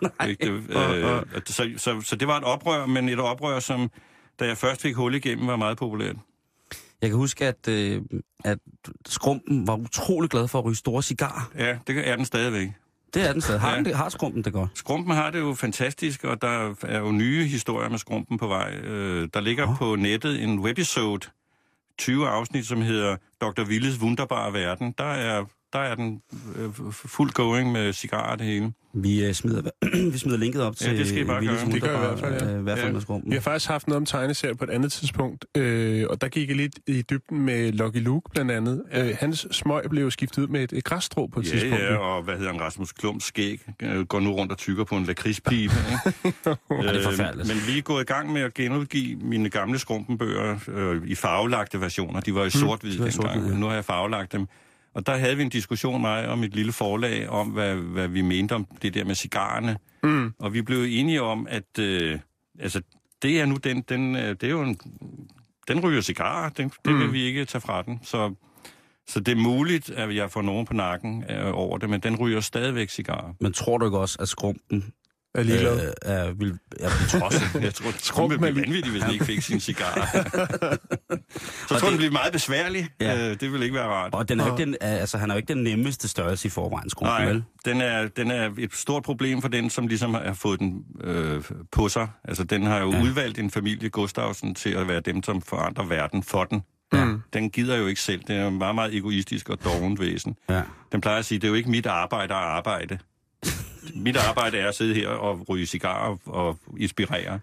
Så det var et oprør, men et oprør, som, da jeg først fik hul igennem, var meget populært. Jeg kan huske, at Skrumpen var utrolig glad for at ryge store cigarer. Ja, det er den stadigvæk. Det er den stadig. Har Skrumpen det godt? Skrumpen har det jo fantastisk, og der er jo nye historier med Skrumpen på vej. Der ligger på nettet en webisode, 20 afsnit, som hedder Dr. Willes Wunderbare Verden. Der er den fuld going med cigarer det hele. Vi smider linket op til det skal I bare gøre. Det gør i hvert fald, ja. I hvert fald med Skrumpen. Vi har faktisk haft noget om tegneserier på et andet tidspunkt, og der gik jeg lidt i dybden med Lucky Luke blandt andet. Hans smøg blev skiftet ud med et græsstrå på et tidspunkt. Ja, og hvad hedder han, Rasmus Klums skæg går nu rundt og tykker på en lakridspibe. Det er forfærdeligt. Men vi er gået i gang med at genudgive mine gamle Skrumpenbøger i farvelagte versioner. De var i sort-hvid dengang. Nu har jeg farvelagt dem. Og der havde vi en diskussion, mig og mit lille forlag, om hvad vi mente om det der med cigarerne. Og vi blev enige om, at det er nu det er jo den ryger cigarer, det vil vi ikke tage fra den. Så det er muligt, at jeg får nogen på nakken over det, men den ryger stadigvæk cigarer. Men tror du ikke også, at Skrumpen er ligeglad. er tosset. Jeg tror, det ville blive vanvittigt, hvis den ikke fik sin cigar. Så tror den bliver meget besværlig. Ja. Det vil ikke være rart. Og den er jo ikke han er jo ikke den nemmeste størrelse i forvejen, skrumpen, vel? Den er et stort problem for den, som ligesom har fået den på sig. Altså, den har jo udvalgt en familie, Gustavsen, til at være dem, som forandrer verden for den. Ja. Den gider jo ikke selv. Den er jo meget, meget egoistisk og dovent væsen. Ja. Den plejer at sige, det er jo ikke mit arbejde at arbejde. Mit arbejde er at sidde her og ryge cigarer og inspirere.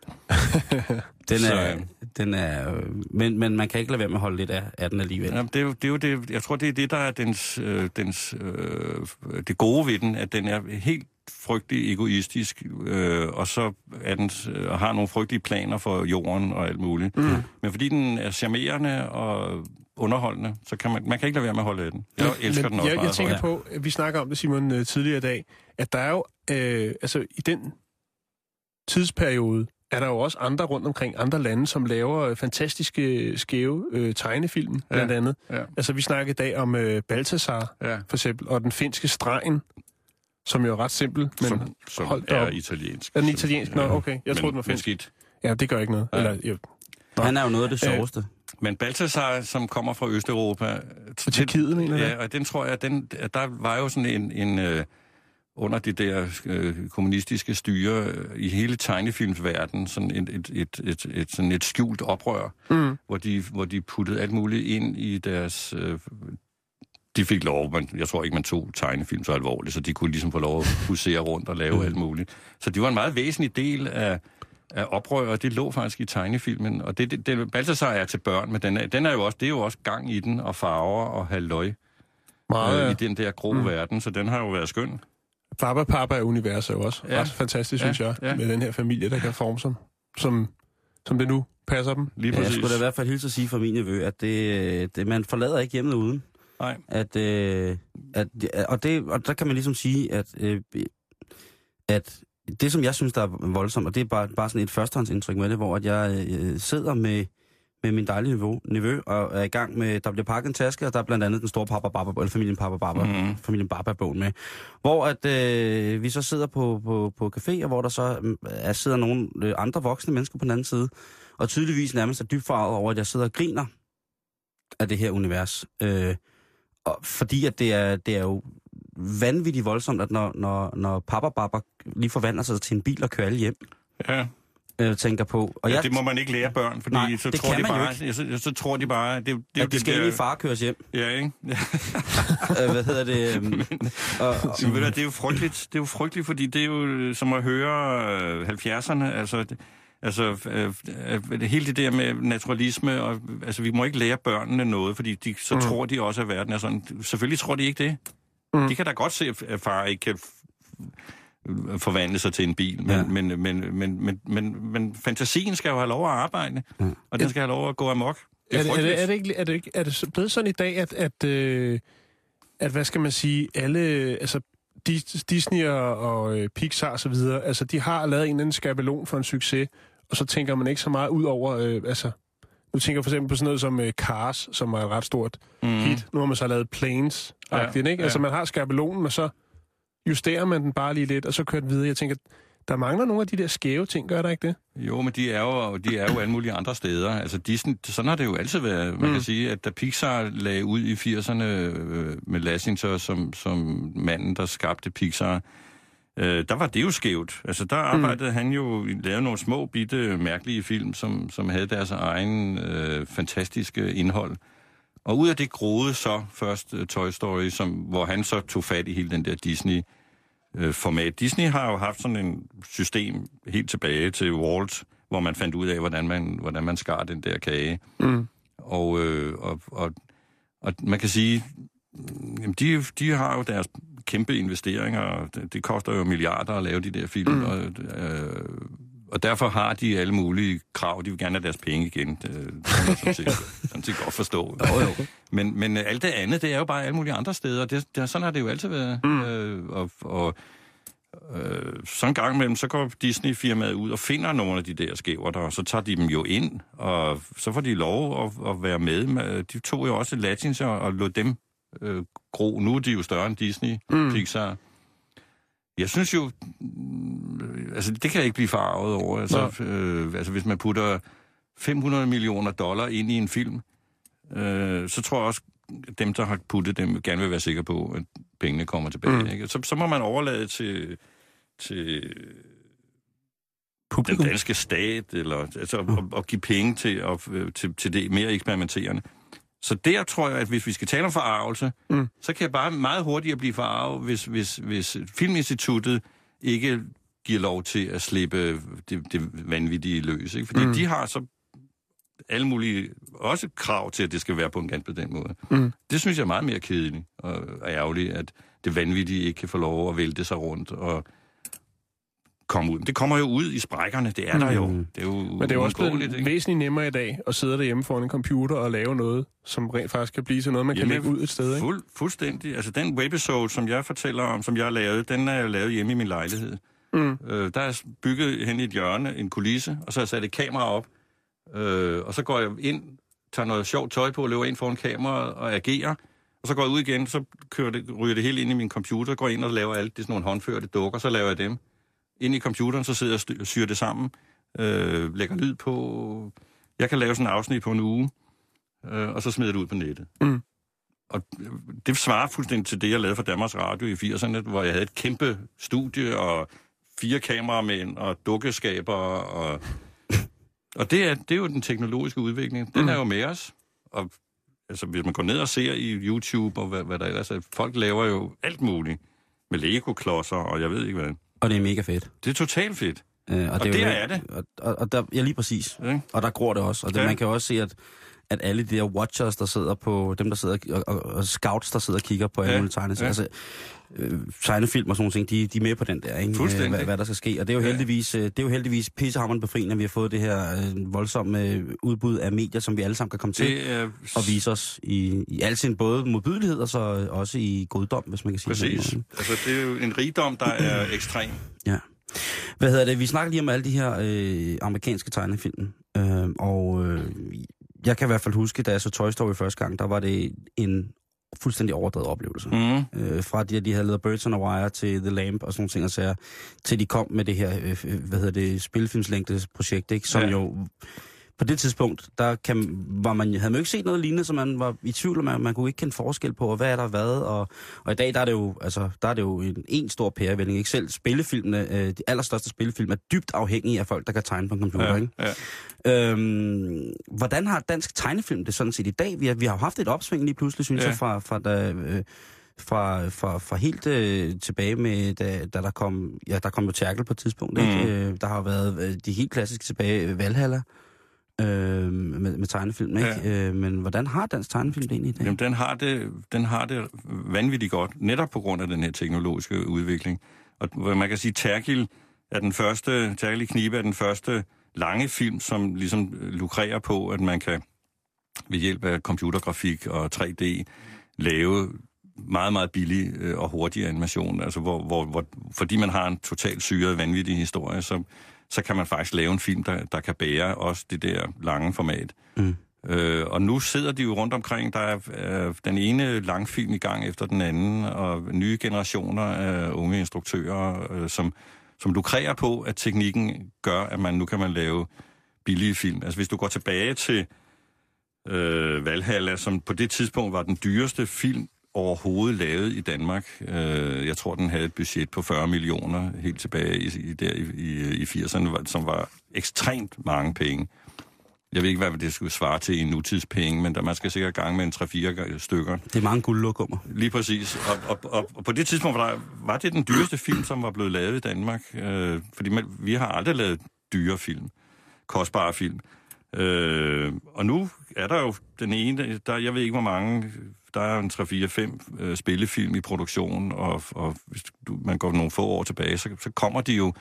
Men man kan ikke lade være med at holde lidt af den alligevel. Ja, det er jo det. Jeg tror, det er det, der er det gode ved den, at den er helt frygtelig egoistisk, og så er den, har nogle frygtelige planer for jorden og alt muligt. Men fordi den er charmerende og underholdende, så kan man kan ikke lade være med at holde af den. Jeg elsker den også meget. Jeg tænker på, vi snakker om det, Simon, tidligere i dag, at der er jo, i den tidsperiode, er der jo også andre rundt omkring, andre lande, som laver fantastiske, skæve tegnefilm, blandt andet. Ja. Altså, vi snakker i dag om Balthasar, for eksempel, og den finske Stregen, som jo er ret simpel, men som er italiensk. Er den italiensk? Nå, okay. Jeg troede, den var finsk. Skidt. Ja, det gør ikke noget. Ja. Han er jo noget af det sjoveste. Men Balthasar, som kommer fra Østeuropa... Og Tjekkiet, mener jeg. Ja, og den tror jeg, der var jo sådan en under det der kommunistiske styre i hele tegnefilmsverdenen, sådan et skjult oprør, hvor de puttede alt muligt ind i deres... De fik lov, jeg tror ikke, man tog tegnefilm så alvorligt, så de kunne ligesom få lov at husere rundt og lave alt muligt. Så det var en meget væsentlig del af oprør, og det lå faktisk i tegnefilmen. Og det Balthasar er til børn, men den er jo også, det er jo også gang i den, og farver og halløj i den der grå verden, så den har jo været skøn. Papa-univers er jo også ret fantastisk, synes jeg, med den her familie, der kan forme sig, som det nu passer dem. Lige præcis. Jeg skulle da i hvert fald hilse at sige fra min nevø, at det man forlader ikke hjemmet uden. Nej. Og der kan man ligesom sige, at det, som jeg synes, der er voldsomt, og det er bare sådan et førstehåndsindtryk med det, hvor at jeg sidder med min dejlige nevø og er i gang med, der bliver pakket en taske, og der er blandt andet den store eller familien familien Barber-bogen med, hvor at vi så sidder på café, og hvor der så sidder nogle andre voksne mennesker på den anden side, og tydeligvis nærmest er dybt farvet over, at jeg sidder og griner af det her univers. Og fordi at det er jo vanvittigt voldsomt, at når Papa lige forvandler sig til en bil og kører alle hjem. Ja. Tænker på. Og det må man ikke lære børn, fordi nej, så tror de bare... Det skal egentlig far køres hjem. Ja, ikke? Hvad hedder det? Det er jo frygteligt. Det er jo frygteligt, fordi det er jo som at høre 70'erne, altså, hele det der med naturalisme, og, altså vi må ikke lære børnene noget, fordi så tror de også, at verden er sådan. Selvfølgelig tror de ikke det. De kan da godt se, at far ikke kan forvandle sig til en bil, men fantasien skal jo have lov at arbejde, og den skal have lov at gå amok. Er det blevet sådan i dag, at hvad skal man sige, alle, altså Disney og Pixar og så videre, altså de har lavet en eller anden skabelon for en succes, og så tænker man ikke så meget ud over, nu tænker jeg for eksempel på sådan noget som Cars, som er et ret stort hit. Nu har man så lavet Planes-agtigt, ikke? Altså man har skabelonen, og så justerer man den bare lige lidt, og så kører den videre. Jeg tænker, der mangler nogle af de der skæve ting, gør der ikke det? Jo, men de er jo alle mulige andre steder. Altså Disney, sådan har det jo altid været. Man kan sige, at da Pixar lagde ud i 80'erne med Lasseter som manden, der skabte Pixar, der var det jo skævt. Altså der arbejdede han jo, lavede nogle små, bitte, mærkelige film, som havde deres egen fantastiske indhold. Og ud af det groede så først Toy Story, hvor han så tog fat i hele den der Disney-format. Disney har jo haft sådan en system helt tilbage til Walt, hvor man fandt ud af, hvordan man skar den der kage. Og man kan sige, de har jo deres kæmpe investeringer, og det koster jo milliarder at lave de der film, og derfor har de alle mulige krav. De vil gerne have deres penge igen. Det kan man sådan godt forstå. Jo. Men alt det andet, det er jo bare alle mulige andre steder. Sådan har det jo altid været. Så en gang imellem, så går Disney-firmaet ud og finder nogle af de der skæver der, og så tager de dem jo ind, og så får de lov at være med. De tog jo også Latins og lod dem gro. Nu er de jo større end Disney, Pixar. Jeg synes jo, altså, det kan jeg ikke blive farvet over. Altså, hvis man putter $500 millioner ind i en film, så tror jeg også, at dem, der har puttet dem, gerne vil være sikre på, at pengene kommer tilbage. Ikke? Så må man overlade til den danske stat, eller altså, at give penge til det mere eksperimenterende. Så der tror jeg, at hvis vi skal tale om forarvelse, så kan jeg bare meget hurtigere blive forarvet, hvis Filminstituttet ikke giver lov til at slippe det vanvittige løs. Ikke? Fordi de har så alle mulige også krav til, at det skal være på en ganske den måde. Det synes jeg er meget mere kedeligt og ærgerligt, at det vanvittige ikke kan få lov at vælte sig rundt og komme ud. Det kommer jo ud i sprækkerne, det er der jo. Det er jo men det er jo også blevet væsentligt nemmere i dag at sidde derhjemme foran en computer og lave noget, som rent faktisk kan blive til noget, man kan lægge ud et sted. Ikke? Fuldstændig. Altså den webisode, som jeg fortæller om, som jeg har lavet, den er jeg lavet hjemme i min lejlighed. Der er bygget hen i et hjørne en kulisse, og så har jeg sat et kamera op, og så går jeg ind, tager noget sjovt tøj på, løber ind foran kameraet og agerer, og så går jeg ud igen, så ryger det hele ind i min computer, går ind og laver alt det sådan nogle håndførte dukker, så laver jeg dem. Ind i computeren, så sidder jeg og syr det sammen, lægger lyd på. Jeg kan lave sådan en afsnit på en uge, og så smider det ud på nettet. Og det svarer fuldstændig til det, jeg lavede for Danmarks Radio i 80'erne, hvor jeg havde et kæmpe studie, og 4 kameramænd, og dukkeskaber, og det er jo den teknologiske udvikling. Den er jo med os. Og altså, hvis man går ned og ser i YouTube, og hvad der ellers er, folk laver jo alt muligt. Med Lego-klodser, og jeg ved ikke hvad. Og det er mega fedt. Det er totalt fedt. Og det er det. Og der, ja, lige præcis. Ja. Og der gror det også. Og det, man kan også se, at alle de der watchers, der sidder på, dem der sidder, og scouts, der sidder og kigger på alle mulige tegneserier, altså tegnefilm og sådan nogle ting, de er med på den der, ikke? Hvad der skal ske. Og det er jo heldigvis pissehammerende befriende, at vi har fået det her voldsomme udbud af medier, som vi alle sammen kan komme til at vise os i al sin både modbydelighed og så også i goddom, hvis man kan sige. Præcis. Altså, det er jo en rigdom, der er ekstrem. Ja. Vi snakker lige om alle de her amerikanske tegnefilm, jeg kan i hvert fald huske, da jeg så Toy Story første gang, der var det en fuldstændig overdrevet oplevelse. Fra de havde lavet Birds on a Wire til The Lamp og sådan nogle ting, og så til de kom med det her, spilfilmslængdes projekt, ikke? Som jo på det tidspunkt, havde man jo ikke set noget lignende, så man var i tvivl, og man kunne ikke kende forskel på, hvad er der hvad, og i dag, der er det jo en stor pærevælling, ikke? Selv spillefilmene, de allerstørste spillefilm er dybt afhængige af folk, der kan tegne på en computer, ikke? Ja. Hvordan har dansk tegnefilm det sådan set i dag? Vi har jo haft et opsving lige pludselig, synes jeg, fra helt tilbage med, da der kom jo Terkel på et tidspunkt, ikke? Der har været de helt klassiske tilbage, Valhalla, med tegnefilm, ikke? Ja. Men hvordan har dansk tegnefilm det egentlig i dag? Jamen, den har det vanvittigt godt, netop på grund af den her teknologiske udvikling. Og man kan sige, Terkel i Knibe er den første lange film, som ligesom lukrerer på, at man kan ved hjælp af computergrafik og 3D lave meget, meget billig og hurtig animation. Altså, hvor fordi man har en totalt syret, vanvittig historie, så kan man faktisk lave en film, der kan bære også det der lange format. Og nu sidder de jo rundt omkring, der er den ene langfilm i gang efter den anden, og nye generationer af unge instruktører, som lukrerer på, at teknikken gør, at nu kan man lave billige film. Altså hvis du går tilbage til Valhalla, som på det tidspunkt var den dyreste film overhovedet lavet i Danmark. Jeg tror, den havde et budget på 40 millioner helt tilbage i 80'erne, som var ekstremt mange penge. Jeg ved ikke, hvad det skulle svare til i nutidspenge, men man skal sikkert gange med en 3-4 stykker. Det er mange guldlokummer. Lige præcis. Og på det tidspunkt var det den dyreste film, som var blevet lavet i Danmark. Fordi vi har aldrig lavet dyre film. Kostbare film. Og nu er der jo den ene, jeg ved ikke, hvor mange. Der er en 3-4-5 spillefilm i produktion, og hvis man går nogle få år tilbage, så kommer de jo,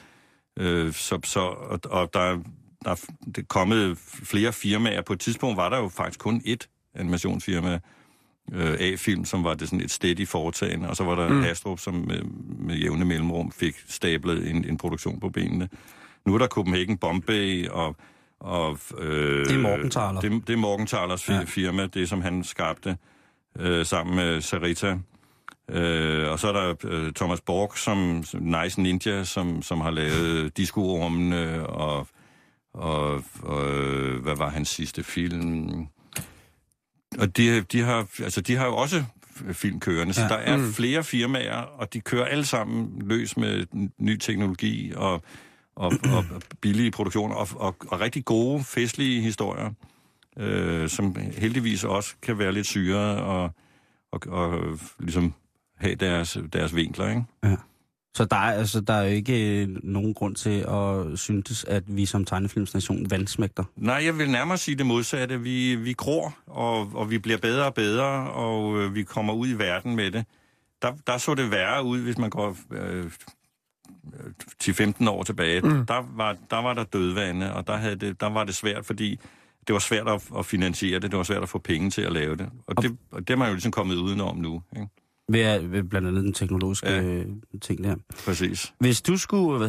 og der er kommet flere firmaer. På et tidspunkt var der jo faktisk kun ét animationsfirma, A-film, som var det sådan et steady foretagende, og så var der Astrup, som med jævne mellemrum fik stablet en produktion på benene. Nu er der Copenhagen Bombay, og det er Morgenthaler. Det er Morgenthalers firma, det som han skabte sammen med Sarita. Og så er der Thomas Borg, som Nice Ninja, som har lavet Disco-ormene, og hvad var hans sidste film? Og de har jo også film kørende, så der er flere firmaer, og de kører alle sammen løs med ny teknologi og billige produktioner og rigtig gode, festlige historier, som heldigvis også kan være lidt syrede og ligesom have deres vinkler, ikke? Ja. Så der er jo ikke nogen grund til at synes, at vi som tegnefilmsnation vandsmægter? Nej, jeg vil nærmere sige det modsatte. Vi gror, og vi bliver bedre og bedre, og vi kommer ud i verden med det. Der så det værre ud, hvis man går 10-15 år tilbage. Der var der dødvande, og der var det svært, fordi det var svært at finansiere det. Det var svært at få penge til at lave det. Og det er man jo ligesom kommet udenom nu, ikke? Ved blandt andet den teknologiske ting der. Præcis. Hvis du skulle,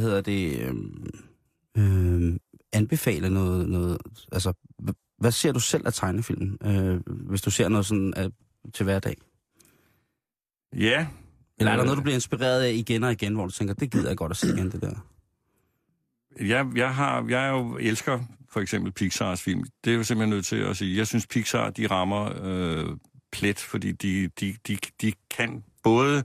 anbefale noget, altså, hvad ser du selv af tegnefilmen, hvis du ser noget sådan til hverdag? Ja. Eller er der noget, du bliver inspireret af igen og igen, hvor du tænker, det gider jeg godt at se igen, det der? Jeg jo elsker for eksempel Pixars film. Det er jo simpelthen nødt til at sige. Jeg synes, Pixar, de rammer plet, fordi de kan både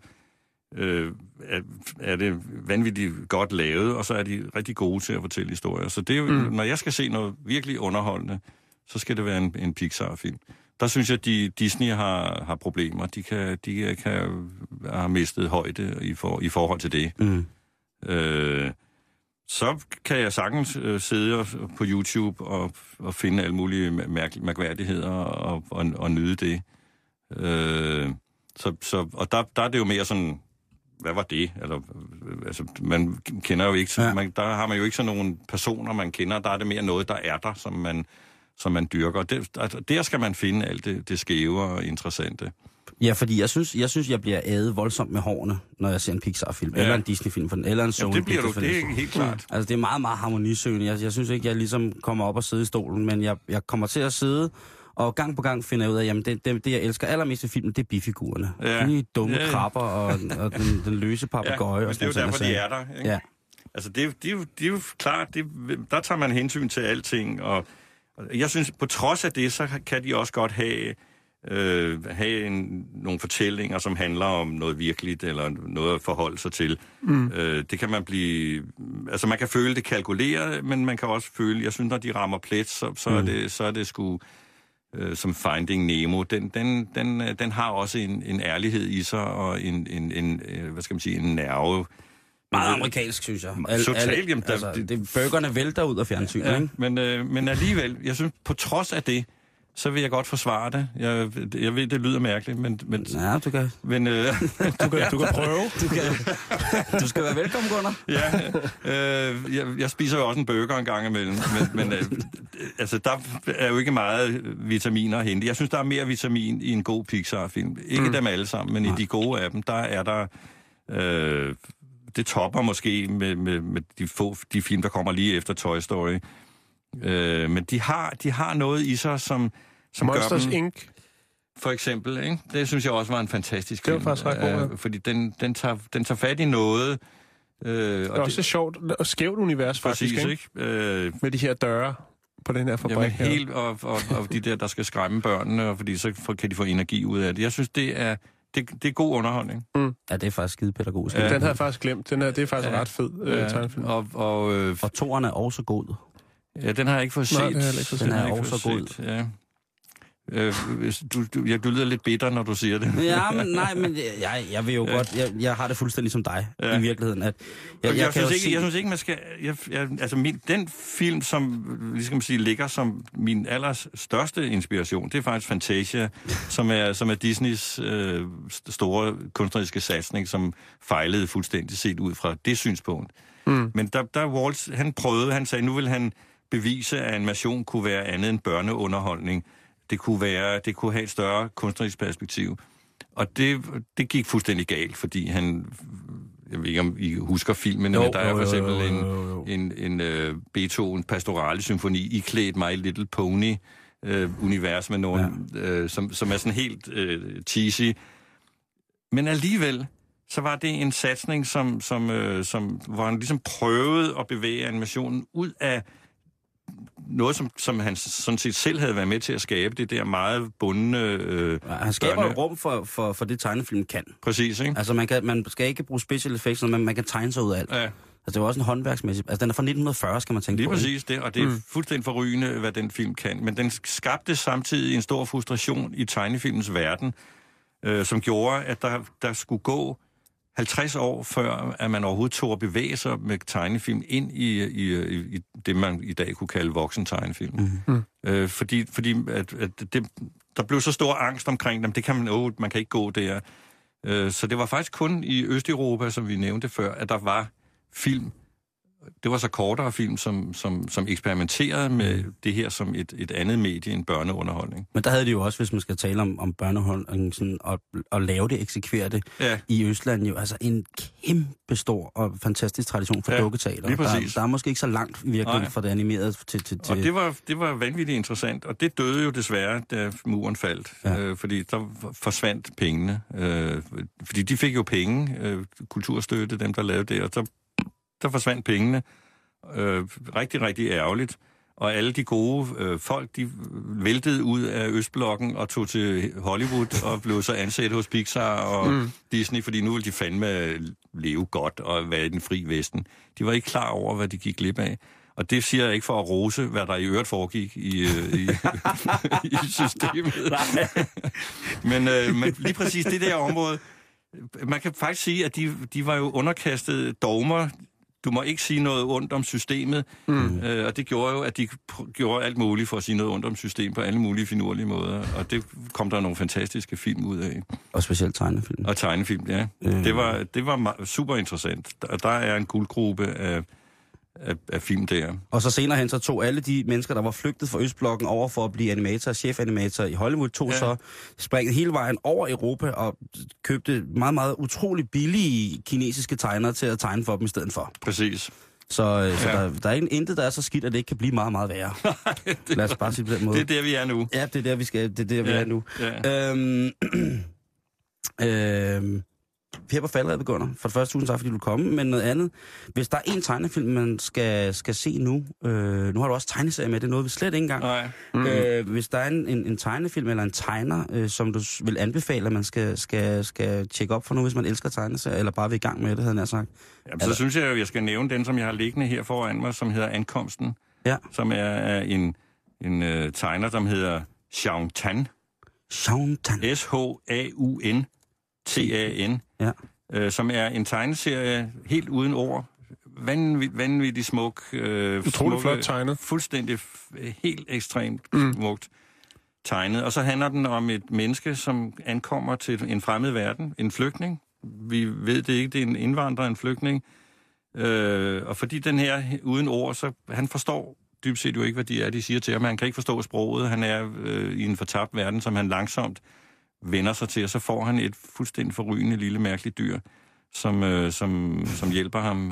er det vanvittigt godt lavet, og så er de rigtig gode til at fortælle historier. Så det er jo, når jeg skal se noget virkelig underholdende, så skal det være en Pixar-film. Der synes jeg, at Disney har problemer. De kan have mistet højde i forhold til det. Så kan jeg sagtens sidde på YouTube og finde alle mulige mærkværdigheder og nyde det. Og der er det jo mere sådan, hvad var det? Eller, altså, man kender jo ikke, der har man jo ikke sådan nogle personer, man kender. Der er det mere noget, der er der, som man dyrker. Der skal man finde alt det skæve og interessante. Ja, fordi jeg synes, jeg bliver ædet voldsomt med hårene, når jeg ser en Pixar-film, eller en Disney-film, eller en Sony. Det bliver du, det er helt klart. Altså, det er meget, meget harmonisøgende. Jeg synes ikke, jeg ligesom kommer op og sidder i stolen, men jeg kommer til at sidde, og gang på gang finder jeg ud af, jamen det jeg elsker allermest i filmen, det er bifigurerne. Ja. De dumme krabber og den løse papegøje. Ja, det er jo derfor, de er der, ikke? Ja. Altså, det er jo klart, der tager man hensyn til alting, og jeg synes, på trods af det, så kan de også godt have nogle fortællinger, som handler om noget virkeligt, eller noget at forholde sig til. Det kan man blive... Altså, man kan føle det kalkuleret, men man kan også føle... Jeg synes, når de rammer plet, så er det sgu... som Finding Nemo. Den har også en ærlighed i sig, og en hvad skal man sige, en nerve. Meget amerikansk, synes jeg. Totalt. Altså, bøgerne vælter ud af fjernsynet, ja, ikke? Men alligevel, jeg synes, på trods af det, så vil jeg godt forsvare det. Jeg ved, det lyder mærkeligt, men ja, du kan. Men du kan prøve. Du skal være velkommen, Gunnar. Ja, jeg spiser jo også en burger en gang imellem, men altså, der er jo ikke meget vitaminer at hente. Jeg synes, der er mere vitamin i en god Pixar-film. Ikke dem alle sammen, men i de gode af dem, der er der... det topper måske med de film, der kommer lige efter Toy Story. Men de har noget i sig, som Monsters gør dem... Inc. For eksempel, ikke? Det synes jeg også var en fantastisk film. Det var faktisk ret god, fordi den tager fat i noget... det er også sjovt og skævt univers, faktisk, præcis, ikke? Med de her døre på den her fabrik. Jamen, helt, og de der skal skræmme børnene, fordi så kan de få energi ud af det. Jeg synes, det er god underholdning. Ja, det er faktisk skide pædagogisk. Ja. Den havde jeg faktisk glemt. Det er faktisk ret fed tegnefilm. Og toeren er også god. Ja, den har jeg ikke fået set. Den er også god. Ja. Du lyder lidt bitter, når du siger det. Ja, men jeg vil jo godt... Jeg har det fuldstændig som dig, i virkeligheden. At jeg synes ikke, man skal... den film, som ligesom sige, ligger som min allerstørste inspiration, det er faktisk Fantasia, som er Disneys store kunstneriske satsning, som fejlede fuldstændig set ud fra det synspunkt. Men der Walt, han sagde, nu vil han bevise, at animation kunne være andet end børneunderholdning. Det kunne have et større kunstnerisk perspektiv. Og det gik fuldstændig galt, fordi han... Jeg ved ikke, om I husker filmen, men der er for eksempel en Beethoven pastorale symfoni iklædt My Little Pony univers med nogen, som er sådan helt cheesy. Men alligevel, så var det en satsning, hvor han ligesom prøvede at bevæge animationen ud af noget, som han sådan set selv havde været med til at skabe, det der meget bundne... han skaber et rum for det tegnefilm kan. Præcis, ikke? Altså man skal ikke bruge special effects, men man kan tegne sig ud af alt. Ja. Altså det var også en håndværksmæssig... Altså den er fra 1940, skal man tænke lige på. Lige præcis det, og det er fuldstændig forrygende, hvad den film kan. Men den skabte samtidig en stor frustration i tegnefilmens verden, som gjorde, at der skulle gå 50 år før, at man overhovedet tog at bevæge sig med tegnefilm ind i det, man i dag kunne kalde voksen tegnefilm. Fordi at der blev så stor angst omkring dem, det kan man kan ikke gå der. Så det var faktisk kun i Østeuropa, som vi nævnte før, at der var film. Det var så kortere film, som eksperimenterede med det her som et andet medie end børneunderholdning. Men der havde de jo også, hvis man skal tale om børneunderholdning, sådan, og lave det, eksekvere det i Østland, jo altså en kæmpe stor og fantastisk tradition for dukketeater. Der er måske ikke så langt virkelig fra det animerede til... Og det var vanvittigt interessant, og det døde jo desværre, da muren faldt, fordi der forsvandt pengene. Fordi de fik jo penge, kulturstøtte, dem der lavede det, og der forsvandt pengene. Rigtig, rigtig ærgerligt. Og alle de gode folk, de væltede ud af Østblokken og tog til Hollywood og blev så ansat hos Pixar og Disney, fordi nu ville de fandme leve godt og være i den fri vesten. De var ikke klar over, hvad de gik glip af. Og det siger jeg ikke for at rose, hvad der i øvrigt foregik i systemet. Men lige præcis det der område, man kan faktisk sige, at de var jo underkastet dogmer. Du må ikke sige noget ondt om systemet, og det gjorde jo, at de gjorde alt muligt for at sige noget ondt om systemet på alle mulige finurlige måder, og det kom der nogle fantastiske film ud af. Og specielt tegnefilm. Og tegnefilm, ja. Det var super interessant. Der er en guldgruppe af film der. Og så senere hen, så tog alle de mennesker, der var flygtet fra Østblokken over for at blive animator, chefanimator i Hollywood, så springet hele vejen over Europa og købte meget, meget utrolig billige kinesiske tegnere til at tegne for dem i stedet for. Præcis. Så der er intet, der er så skidt, at det ikke kan blive meget, meget værre. Lad os bare sige på den måde. Det er der, vi er nu. Ja, det er der, vi skal. Det er der, vi er nu. Ja. Per på faldet begynder. For det første, tusind tak, fordi du kom. Men noget andet. Hvis der er en tegnefilm, man skal se nu. Nu har du også tegneserie med. Det er noget, vi slet ikke engang. Hvis der er en tegnefilm eller en tegner, som du vil anbefale, at man skal tjekke op for nu, hvis man elsker tegneserier, eller bare vil i gang med det, havde jeg sagt. Jamen, så synes jeg jo, jeg skal nævne den, som jeg har liggende her foran mig, som hedder Ankomsten. Ja. Som er en tegner, som hedder Shaun Tan. Shaun Tan. S-H-A-U-N. T-A-N, som er en tegneserie helt uden ord. Vanvittig smuk. Utrolig flot tegnet. Fuldstændig helt ekstremt smukt tegnet. Og så handler den om et menneske, som ankommer til en fremmed verden. En flygtning. Vi ved det ikke, det er en indvandrer, en flygtning. Og fordi den her uden ord, så han forstår dybest set jo ikke, hvad de siger til ham. Han kan ikke forstå sproget. Han er i en fortabt verden, som han langsomt vender sig til, og så får han et fuldstændig forrygende lille mærkeligt dyr, som hjælper ham.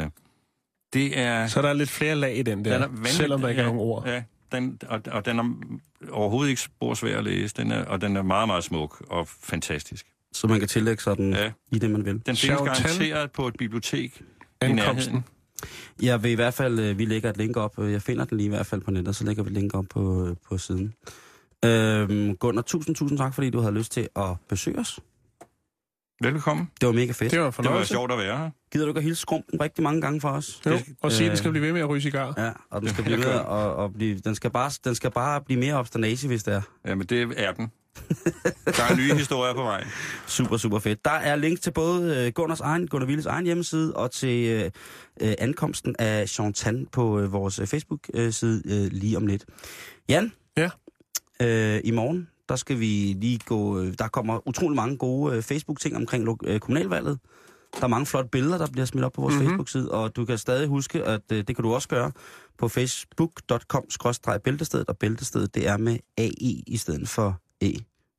Det er... Så der er lidt flere lag i den der, selvom der ikke er nogen ord. Ja, den er overhovedet ikke sporsvær at læse, og den er meget, meget smuk og fantastisk. Så man kan tillægge sig den i det, man vil. Den findes garanteret på et bibliotek i nærheden. Jeg vil i hvert fald, vi lægger et link op, jeg finder den lige i hvert fald på nettet, så lægger vi et link op på siden. Gunnar, tusind tak, fordi du havde lyst til at besøge os. Velkommen. Det var mega fedt. Det var fornøjelse. Det var sjovt at være her. Gider du ikke at hilse Skrumpen rigtig mange gange for os? Jo, og sige, at den skal blive ved med at ryge cigar. Ja, og den skal blive ved at blive... Den skal bare blive mere obsternage, hvis det er. Jamen, det er den. Der er nye historier på vej. Super, super fedt. Der er links til både Gunnar Willes egen hjemmeside og til ankomsten af Shaun Tan på vores Facebook-side lige om lidt. Jan? Ja? I morgen, der skal vi lige gå... Der kommer utrolig mange gode Facebook-ting omkring kommunalvalget. Der er mange flotte billeder, der bliver smidt op på vores Facebook-side, og du kan stadig huske, at det kan du også gøre på facebook.com/bæltestedet, og bæltestedet, det er med AE i stedet for E.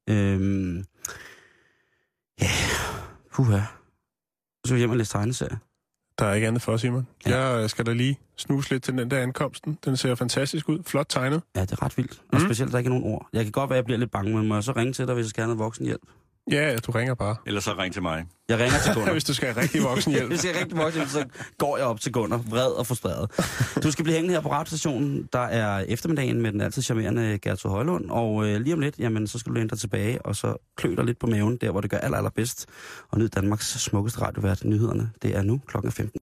Så skal vi hjem og læse tegneserier. Der er ikke andet for, Simon. Ja. Jeg skal da lige snuse lidt til den der ankomsten. Den ser fantastisk ud. Flot tegnet. Ja, det er ret vildt. Og specielt, der ikke er nogen ord. Jeg kan godt være, at jeg bliver lidt bange, men må jeg så ringe til dig, hvis jeg skal have noget voksenhjælp? Ja, du ringer bare. Eller så ring til mig. Jeg ringer til Gunnar. Hvis du skal have rigtig voksenhjælp. Hvis jeg skal have rigtig voksenhjælp, så går jeg op til Gunnar, vred og frustreret. Du skal blive hængende her på radiostationen. Der er eftermiddagen med den altid charmerende Gertrud Højlund. Og lige om lidt, jamen, så skal du læne dig tilbage, og så klø dig lidt på maven, der hvor det gør allerbedst. Og nyd Danmarks smukkeste radiovært, nyhederne. Det er nu klokken 15.